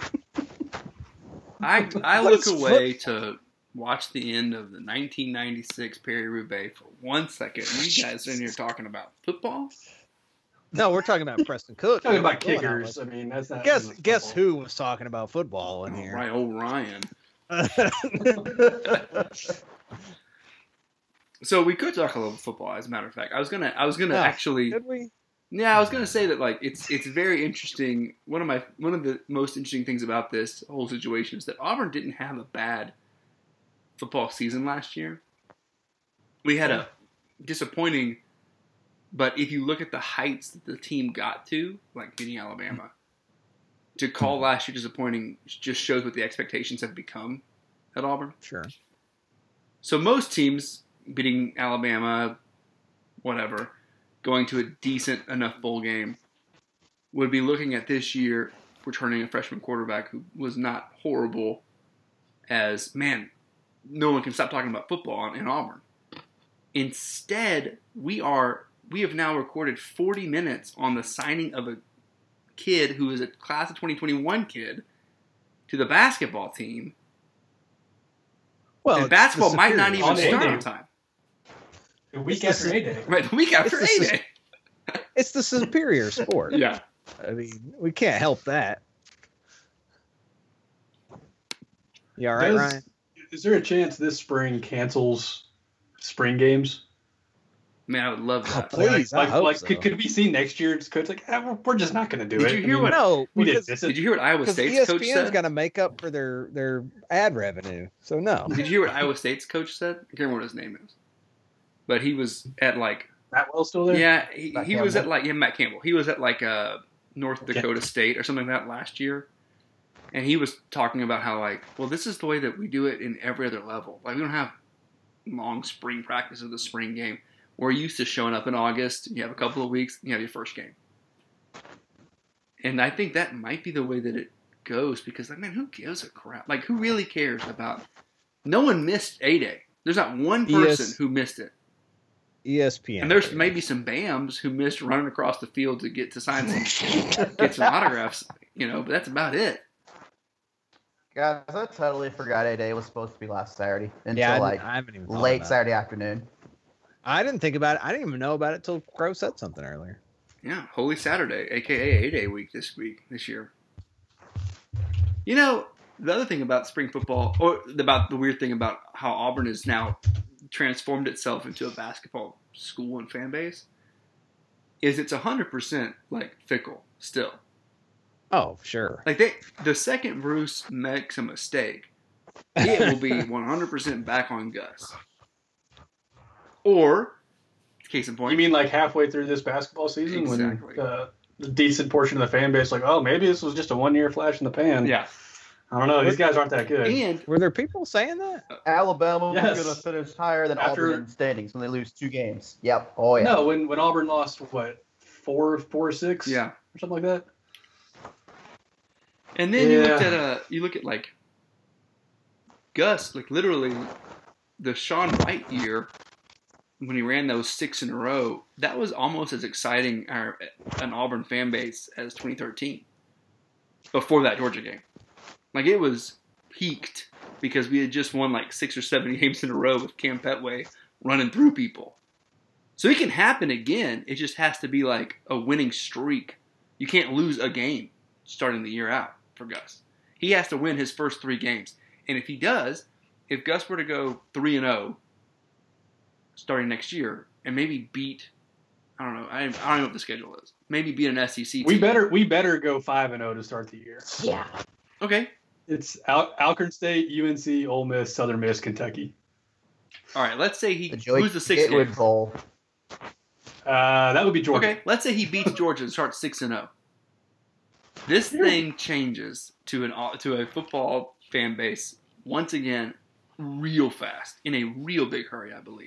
I I What look is away to watch the end of the nineteen ninety-six Perry-Roubaix for one second. And you guys are in here talking about football? No, we're talking about Preston Cook. Talking about Going on kickers. with- I mean, that's not. Guess that's guess football. who was talking about football in Oh, here? right, old Ryan. So we could talk a little football, as a matter of fact. I was gonna, I was gonna Yeah. actually, Did we? yeah, I was gonna say that like it's it's very interesting. One of my one of the most interesting things about this whole situation is that Auburn didn't have a bad football season last year. We had a disappointing, but if you look at the heights that the team got to, like beating Alabama, to call last year disappointing just shows what the expectations have become at Auburn. Sure. So most teams beating Alabama, whatever, going to a decent enough bowl game, would be looking at this year returning a freshman quarterback who was not horrible as, man, no one can stop talking about football in Auburn. Instead, we are we have now recorded forty minutes on the signing of a kid who is a class of twenty twenty-one kid to the basketball team. Well, and it's the basketball might not superior- even On start A-Day. on time. The week It's the after A Day. Right, the week after It's the- A-Day. It's the superior sport. Yeah. I mean, we can't help that. You all right, Does- Ryan? Is there a chance this spring cancels spring games? Man, I would love that. Oh, please, I like, hope like so. could, could we see next year? It's coach like, ah, we're just not going to do Did it. you I hear mean, what- No, we did because, this? Did you hear what Iowa because State's coach ESPN's said? got to make up for their their ad revenue. So no. Did you hear what Iowa State's coach said? I can't remember what his name is. But he was at like, Matt Wells still there? yeah, he, Matt he was at Campbell. like, yeah, Matt Campbell. He was at like uh, North Okay. Dakota State or something like that last year. And he was talking about how like, well, this is the way that we do it in every other level. Like we don't have long spring practice of the spring game. We're used to showing up in August. You have a couple of weeks. You have your first game. And I think that might be the way that it goes because, like, man, who gives a crap? Like, who really cares about? No one missed A-Day. There's not one person Yes. who missed it. E S P N. And there's maybe some Bams who missed running across the field to get to sign some, get some autographs, you know, but that's about it. Guys, I totally forgot A Day was supposed to be last Saturday until yeah, I, like I haven't even thought late about it. Saturday afternoon. I didn't think about it. I didn't even know about it till Crow said something earlier. Yeah, Holy Saturday, a k a. A-Day week this week, this year. You know, the other thing about spring football, or about the weird thing about how Auburn has now transformed itself into a basketball school and fan base, is it's one hundred percent, like, fickle still. Oh, sure. Like, they, the second Bruce makes a mistake, it will be one hundred percent back on Gus. Or, case in point, You mean like halfway through this basketball season Exactly. when uh, a decent portion of the fan base like, oh, maybe this was just a one-year flash in the pan. yeah. I don't know. These guys aren't that good. And Were there people saying that? Alabama Yes. was going to finish higher than After- Auburn in standings when they lose two games. Yep. Oh yeah. No, when when Auburn lost what four four six yeah. or something like that. And then you looked Yeah. at uh you look at like Gus, like literally the Sean White year when he ran those six in a row, that was almost as exciting our, an Auburn fan base as twenty thirteen. Before that Georgia game. Like it was peaked because we had just won like six or seven games in a row with Cam Petway running through people. So it can happen again. It just has to be like a winning streak. You can't lose a game starting the year out for Gus. He has to win his first three games. And if he does, if Gus were to go three and oh starting next year and maybe beat, I don't know, I, I don't know what the schedule is. Maybe beat an S E C team. We better we better go five and zero to start the year. Yeah. Okay. It's Al- Alcorn State, U N C, Ole Miss, Southern Miss, Kentucky. All right, let's say he The Joey who's the sixth Gatewood game. Bowl. Uh, that would be Georgia. Okay, let's say he beats Georgia and starts six and zero. This thing changes to an to a football fan base once again, real fast in a real big hurry, I believe.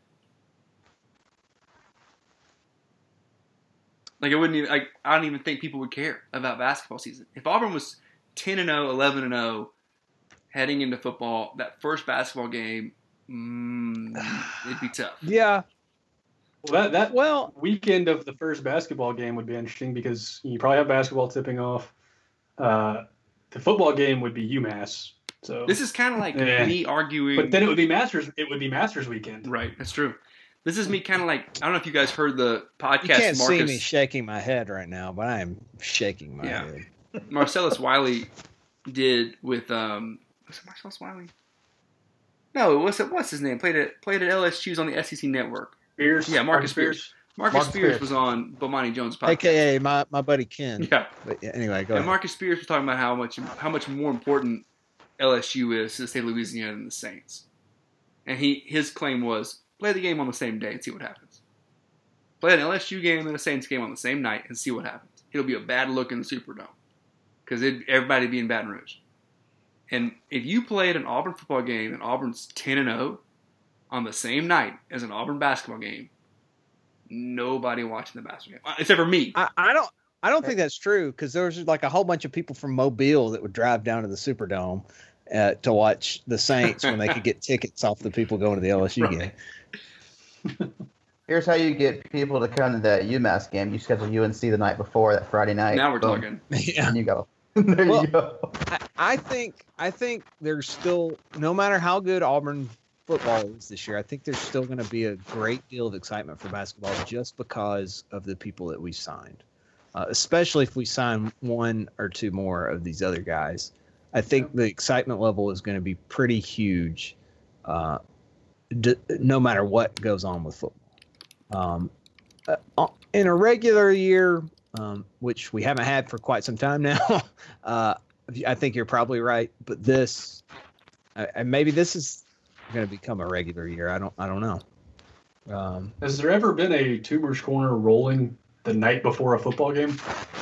Like it wouldn't even like I don't even think people would care about basketball season if Auburn was ten and zero, eleven and zero, heading into football. That first basketball game, mm, it'd be tough. Yeah. Well, that that Well, weekend of the first basketball game would be interesting because you probably have basketball tipping off. Uh, the football game would be UMass. So This is kind of like Yeah. me arguing. but then it would be Masters. It would be Masters weekend. Right, that's true. This is me kind of like, I don't know if you guys heard the podcast. you can't Marcus, see me shaking my head right now, but I am shaking my Yeah. head. Marcellus Wiley did with, um, was it Marcellus Wiley? No, what's it, what's his name? Played at, played at L S U's on the S E C network. Spears. Yeah, Marcus Spears. Marcus, Marcus Spears, Spears. was on Bomani Jones' podcast. A K A my, my buddy Ken. Yeah. But yeah, anyway, go And ahead. Marcus Spears was talking about how much how much more important L S U is to the state of Louisiana than the Saints. And he his claim was, play the game on the same day and see what happens. Play an L S U game and a Saints game on the same night and see what happens. It'll be a bad look in the Superdome because everybody be in Baton Rouge. And if you played an Auburn football game and Auburn's ten and oh on the same night as an Auburn basketball game, nobody watching the basketball game except for me. I, I don't I don't think that's true because there was like a whole bunch of people from Mobile that would drive down to the Superdome uh, to watch the Saints when they could get tickets off the people going to the L S U Right. game. Here's how you get people to come to that UMass game. You schedule U N C the night before that Friday night. Now we're Boom. talking. Yeah. And you go. there Well, you go. I, I think I think there's still, no matter how good Auburn football is this year, I think there's still going to be a great deal of excitement for basketball just because of the people that we signed, uh, especially if we sign one or two more of these other guys. I think the excitement level is going to be pretty huge, uh, d- no matter what goes on with football. Um, uh, in a regular year, um, which we haven't had for quite some time now, uh, I think you're probably right. But this, uh, and maybe this is going to become a regular year. I don't, I don't know. Um, Has there ever been a Tubers Corner rolling the night before a football game?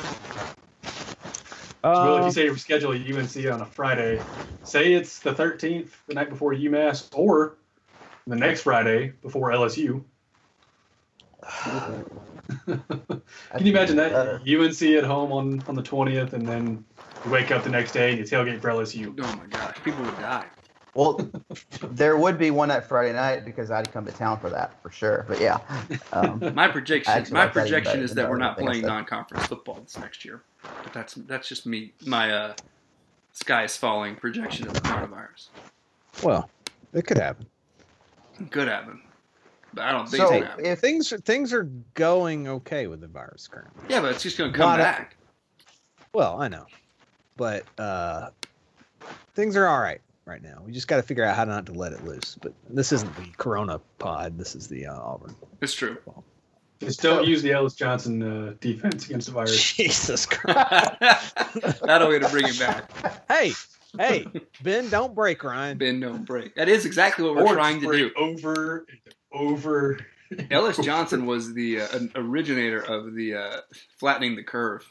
Well, if uh, you say you schedule a U N C on a Friday, say it's the thirteenth, the night before UMass, or the next Friday before L S U. Can you imagine that? Better. U N C at home on, on the twentieth, and then you wake up the next day and you tailgate for L S U. Oh my gosh, people would die. Well, there would be one that Friday night because I'd come to town for that for sure. But yeah, um, My projection, Actually, my like that even projection better is than that the we're other not thing I playing said. non-conference football this next year. But that's that's just me. My uh, sky is falling projection of the coronavirus. well, it could happen. Could happen, but I don't think So, it's gonna happen. if Things are things are going okay with the virus currently. Yeah, but it's just gonna come Lot of- back. Well, I know, but uh, things are all right right now. We just got to figure out how not to let it loose. But this isn't the Corona pod. This is the uh, Auburn. It's true. Just don't use the Ellis Johnson uh, defense against the virus. Jesus Christ! That'll way to bring it back. Hey, hey, Ben, don't break, Ryan. Bend don't break. That is exactly what we're Or trying to do. break over, over. Ellis Johnson was the uh, an originator of the uh, flattening the curve.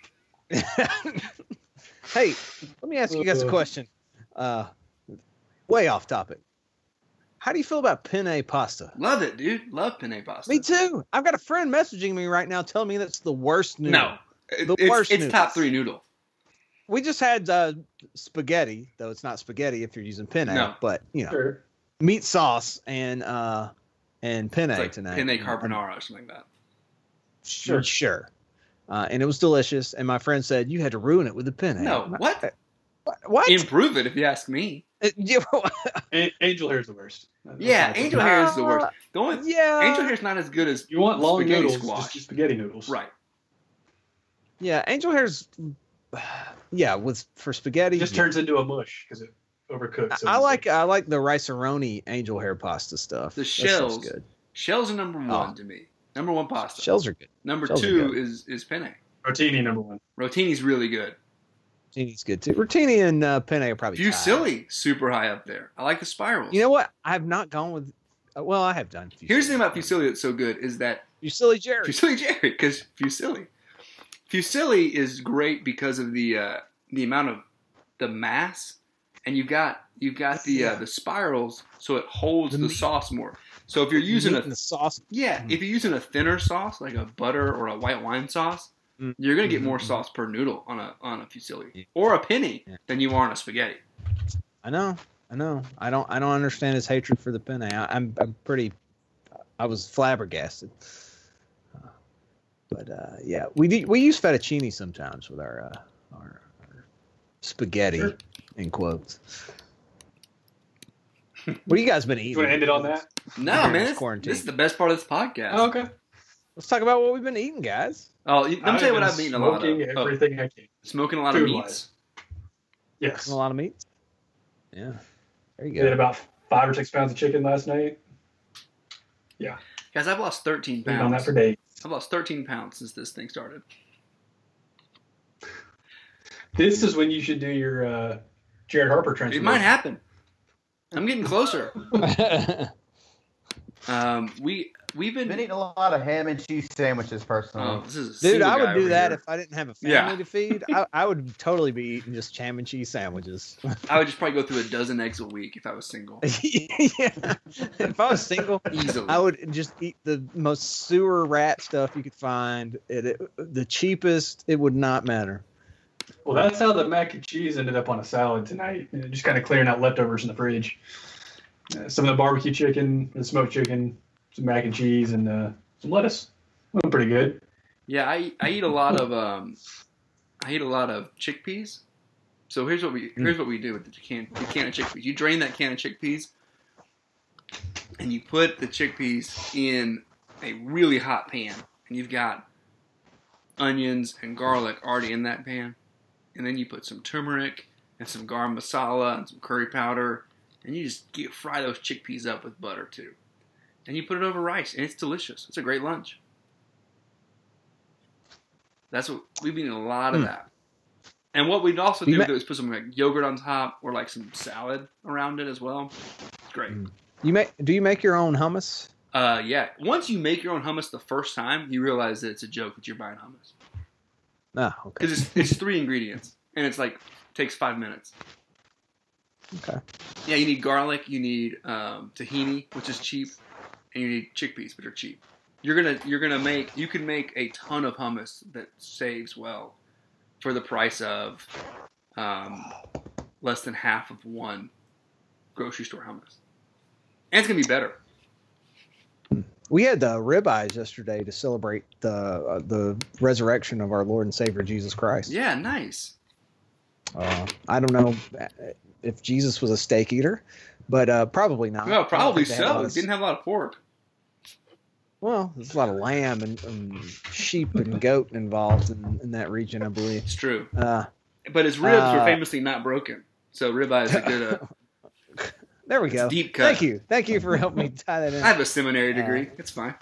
Hey, let me ask you guys a question. Uh, way off topic. How do you feel about penne pasta? Love it, dude. Love penne pasta. Me too. I've got a friend messaging me right now telling me that's the worst noodle. No, It- The it's, worst it's noodles. top three noodle. We just had uh, spaghetti, though it's not spaghetti if you're using penne. No. But you know, Sure. meat sauce and uh, and penne It's like tonight. penne carbonara or something like that. Sure, sure. Uh, and it was delicious. And my friend said you had to ruin it with the penne. No, I'm like, what? What? What? Improve it if you ask me. Uh, you- A- Angel hair's the worst. That's Yeah, not- angel hair is the worst. The only Uh, yeah. angel hair's not as good as You want long spaghetti noodles? squash. Just do spaghetti noodles. Right. Yeah, angel hair's. Yeah, with for spaghetti. It just yeah. turns into a mush because it overcooks. so I it's like I like the rice-a-roni angel hair pasta stuff. The That stuff's shells. good. Shells are number one Oh. to me. Number one pasta. Shells are good. Number shells are two good. is is penne. rotini number one. Rotini's really good. Rotini's good too. Rotini and uh, Penne are probably tied. Fusilli, super high up there. I like the spirals. You know what? I have not gone with. Uh, well, I have done. Fusilli. Here's the thing about Fusilli that's so good is that Fusilli Jerry. Fusilli Jerry, because Fusilli. Fusilli is great because of the uh, the amount of the mass, and you've got you've got the uh, the spirals, so it holds the, The the meat. sauce more. So if you're using Meat a and the sauce. yeah, Mm. if you're using a thinner sauce like a butter or a white wine sauce, Mm. you're gonna get Mhm. more sauce per noodle on a on a Fusilli Yeah. or a penny Yeah. than you are on a spaghetti. I know. I know. I don't. I don't understand his hatred for the Penne. I, I'm. I'm pretty. I was flabbergasted. Uh, but uh, yeah, we do, we use fettuccine sometimes with our uh, our, our spaghetti Sure. in quotes. What have you guys been eating? You want to end it on that? No, During man, this this, quarantine. this is the best part of this podcast. Oh, okay. Let's talk about what we've been eating, guys. Oh, you- let me tell you what been I've eaten a lot of. Smoking Oh, everything I can. smoking a lot of Food-wise. meats. Yes. A lot of meat. Yeah. There you Did go. about five or six pounds of chicken last night. Guys, I've lost thirteen Been on that pounds. for days. I've lost thirteen pounds since this thing started. This is when you should do your uh, Jared Harper It transformation. might happen. I'm getting closer. Um, we we've been. Been eating a lot of ham and cheese sandwiches personally. Oh, this is a Dude, single I would guy do over that here. if I didn't have a family Yeah. to feed. I, I would totally be eating just ham and cheese sandwiches. I would just probably go through a dozen eggs a week if I was single. Yeah. If I was single, Easily. I would just eat the most sewer rat stuff you could find. It, it, the cheapest, it would not matter. Well, that's how the mac and cheese ended up on a salad tonight. You know, just kind of clearing out leftovers in the fridge. Uh, some of the barbecue chicken, the smoked chicken, some mac and cheese, and uh, some lettuce. Went pretty good. Yeah, I I eat a lot of um, I eat a lot of chickpeas. So here's what we here's what we do with the can the can of chickpeas. You drain that can of chickpeas, and you put the chickpeas in a really hot pan, and you've got onions and garlic already in that pan, and then you put some turmeric and some garam masala and some curry powder, and you just get, fry those chickpeas up with butter too, and you put it over rice, and it's delicious. It's a great lunch. That's what we've been eating a lot of Mm. that. And what we'd also You do ma- is put some like yogurt on top or like some salad around it as well. It's great. Mm. You make? Do you make your own hummus? Uh, yeah. Once you make your own hummus the first time, you realize that it's a joke that you're buying hummus No. Okay. because it's it's three ingredients and it's like takes five minutes. Okay. Yeah, you need garlic, you need um, tahini, which is cheap, and you need chickpeas, which are cheap. You're gonna you're gonna make you can make a ton of hummus that saves well for the price of um, less than half of one grocery store hummus, and it's gonna be better. We had the ribeyes yesterday to celebrate the uh, the resurrection of our Lord and Savior Jesus Christ. Yeah, nice. Uh, I don't know if Jesus was a steak eater, but uh, probably not. Well, I don't probably think they had a lot so. of- It didn't have a lot of pork. Well, there's a lot of lamb and, and sheep and goat involved in, in that region, I believe. It's true, Uh, but his ribs were Uh, famously not broken, so ribeye is a good. Uh, there we go. deep cut. Thank you. Thank you for helping me tie that in. I have a seminary Uh, degree. It's fine.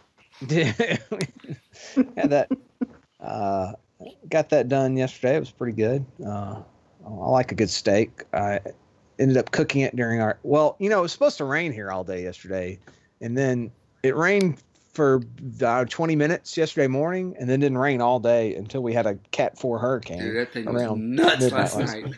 Had that. Uh, got that done yesterday. It was pretty good. Uh, I like a good steak. I ended up cooking it during our. Well, you know, it was supposed to rain here all day yesterday, and then it rained for uh, twenty minutes yesterday morning, and then didn't rain all day until we had a Cat four hurricane. Dude, that thing was around nuts midnight last last night.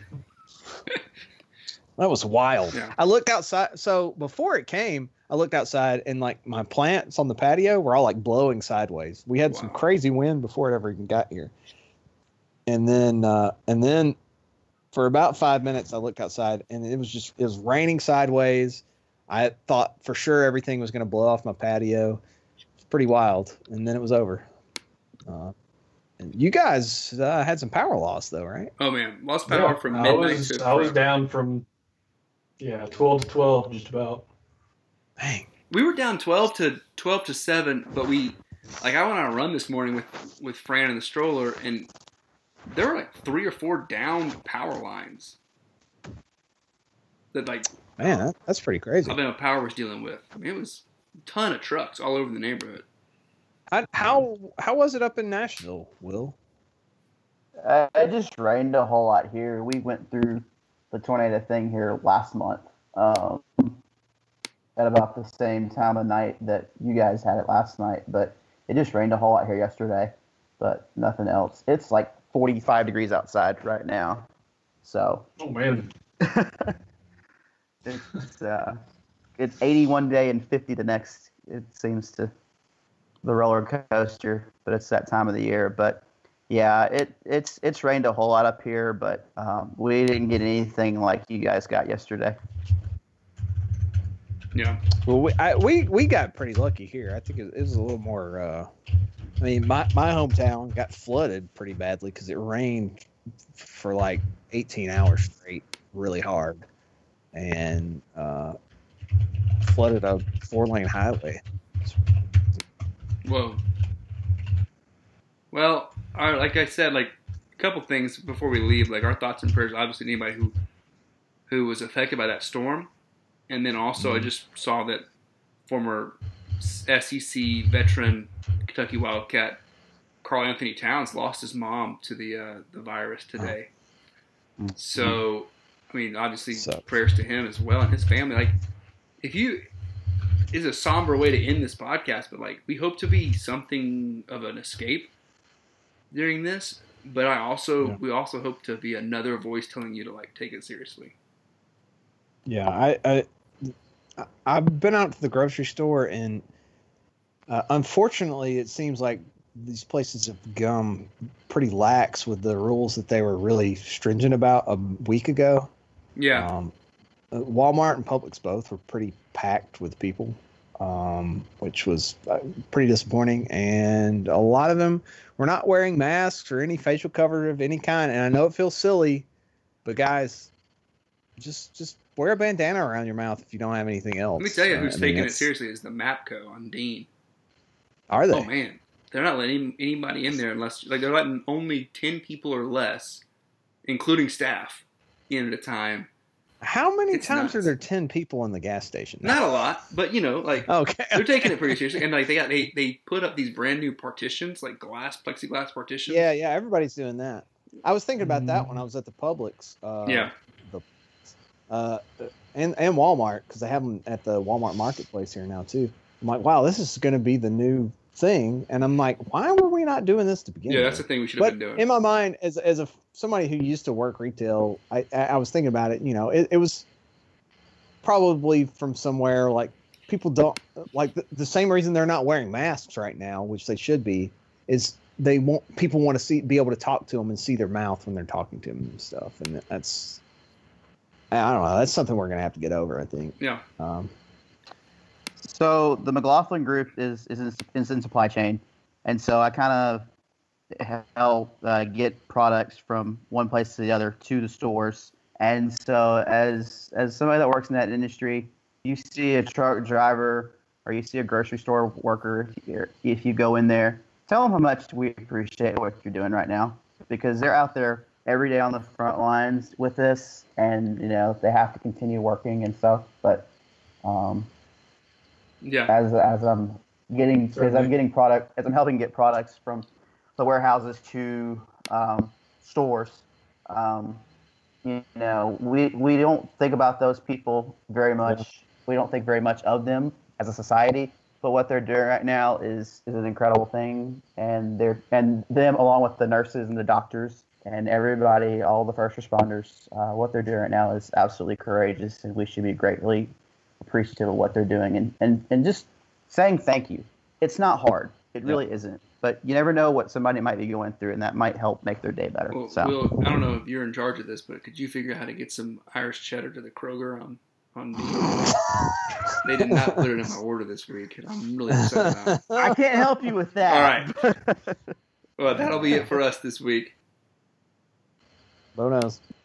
That was wild. Yeah. I looked outside. So before it came, I looked outside and like my plants on the patio were all like blowing sideways. We had some Wow. crazy wind before it ever even got here. And then, uh, and then for about five minutes, I looked outside and it was just, it was raining sideways. I thought for sure everything was going to blow off my patio. It's pretty wild. And then it was over. Uh, and you guys uh, had some power loss though, right? Oh man, lost power Yeah, from I midnight was, to. I was forever. down from yeah twelve to twelve just about. Dang. We were down twelve to twelve to seven, but we like I went on a run this morning with with Fran and the stroller, and there were like three or four down power lines that like Man, that, that's pretty crazy. Alabama Power was dealing with. I mean, it was a ton of trucks all over the neighborhood. How, how how was it up in Nashville, Will? Uh, it just rained a whole lot here. We went through the tornado thing here last month, um, at about the same time of night that you guys had it last night. But it just rained a whole lot here yesterday, but nothing else. It's like forty-five degrees outside right now. So. Oh, man. it's, uh, it's eighty one day and fifty the next, it seems to the roller coaster, but it's that time of the year. But yeah, it it's it's rained a whole lot up here, but um, we didn't get anything like you guys got yesterday. Yeah. Well, we I, we we got pretty lucky here. I think it, it was a little more. Uh, I mean, my my hometown got flooded pretty badly because it rained for like eighteen hours straight, really hard, and uh, flooded a four lane highway. Whoa. Well, our, like I said, like a couple things before we leave. Like our thoughts and prayers, obviously, to anybody who who was affected by that storm, and then also mm-hmm. I just saw that former S E C veteran Kentucky Wildcat Carl Anthony Towns lost his mom to the uh, the virus today. Oh. Mm-hmm. So, I mean, obviously, Sucks. Prayers to him as well and his family. Like, if you. Is a somber way to end this podcast, but like we hope to be something of an escape during this. But I also yeah. we also hope to be another voice telling you to like take it seriously. Yeah, I, I I've been out to the grocery store, and uh, unfortunately, it seems like these places have become pretty lax with the rules that they were really stringent about a week ago. Yeah. Um, Walmart and Publix both were pretty packed with people, um, which was uh, pretty disappointing. And a lot of them were not wearing masks or any facial cover of any kind. And I know it feels silly, but guys, just just wear a bandana around your mouth if you don't have anything else. Let me tell you who's uh, taking mean, it seriously is the MAPCO on Dean. Are they? Oh, man. They're not letting anybody in there unless, like, they're letting only ten people or less, including staff, in at a time. How many It's times nuts. are there ten people in the gas station? Not a lot, but you know, like okay, they're taking it pretty seriously, and like they got they they put up these brand new partitions, like glass, plexiglass partitions. Yeah, yeah, everybody's doing that. I was thinking about that when I was at the Publix. Uh, yeah. The, uh, and and Walmart, because they have them at the Walmart marketplace here now too. I'm like, wow, this is going to be the new thing, and I'm like, why were we not doing this to begin with? Yeah, that's the thing we should have but been doing. In my mind, as as a somebody who used to work retail, I I was thinking about it. You know, it, it was probably from somewhere like people don't like the, the same reason they're not wearing masks right now, which they should be, is they want people want to see be able to talk to them and see their mouth when they're talking to them and stuff. And that's I don't know. That's something we're gonna have to get over, I think. Yeah. Um, So the McLaughlin Group is is in, is in supply chain, and so I kind of help uh, get products from one place to the other to the stores. And so as as somebody that works in that industry, you see a truck driver or you see a grocery store worker, if you go in there, tell them how much we appreciate what you're doing right now, because they're out there every day on the front lines with this, and you know they have to continue working and stuff. But um, yeah, as as I'm getting as I'm getting product as I'm helping get products from the warehouses to um, stores, um, you know, we we don't think about those people very much. Yeah. We don't think very much of them as a society. But what they're doing right now is is an incredible thing, and they're and them along with the nurses and the doctors and everybody, all the first responders, uh, what they're doing right now is absolutely courageous, and we should be greatly appreciative of what they're doing, and and, and just saying thank you. It's not hard. It really yep. isn't. But you never know what somebody might be going through, and that might help make their day better. Well, so. Will, I don't know if you're in charge of this, but could you figure out how to get some Irish cheddar to the Kroger on on the They did not put it in my order this week, and I'm really upset about it. I can't help you with that. All right. Well, that'll be it for us this week. Bonos.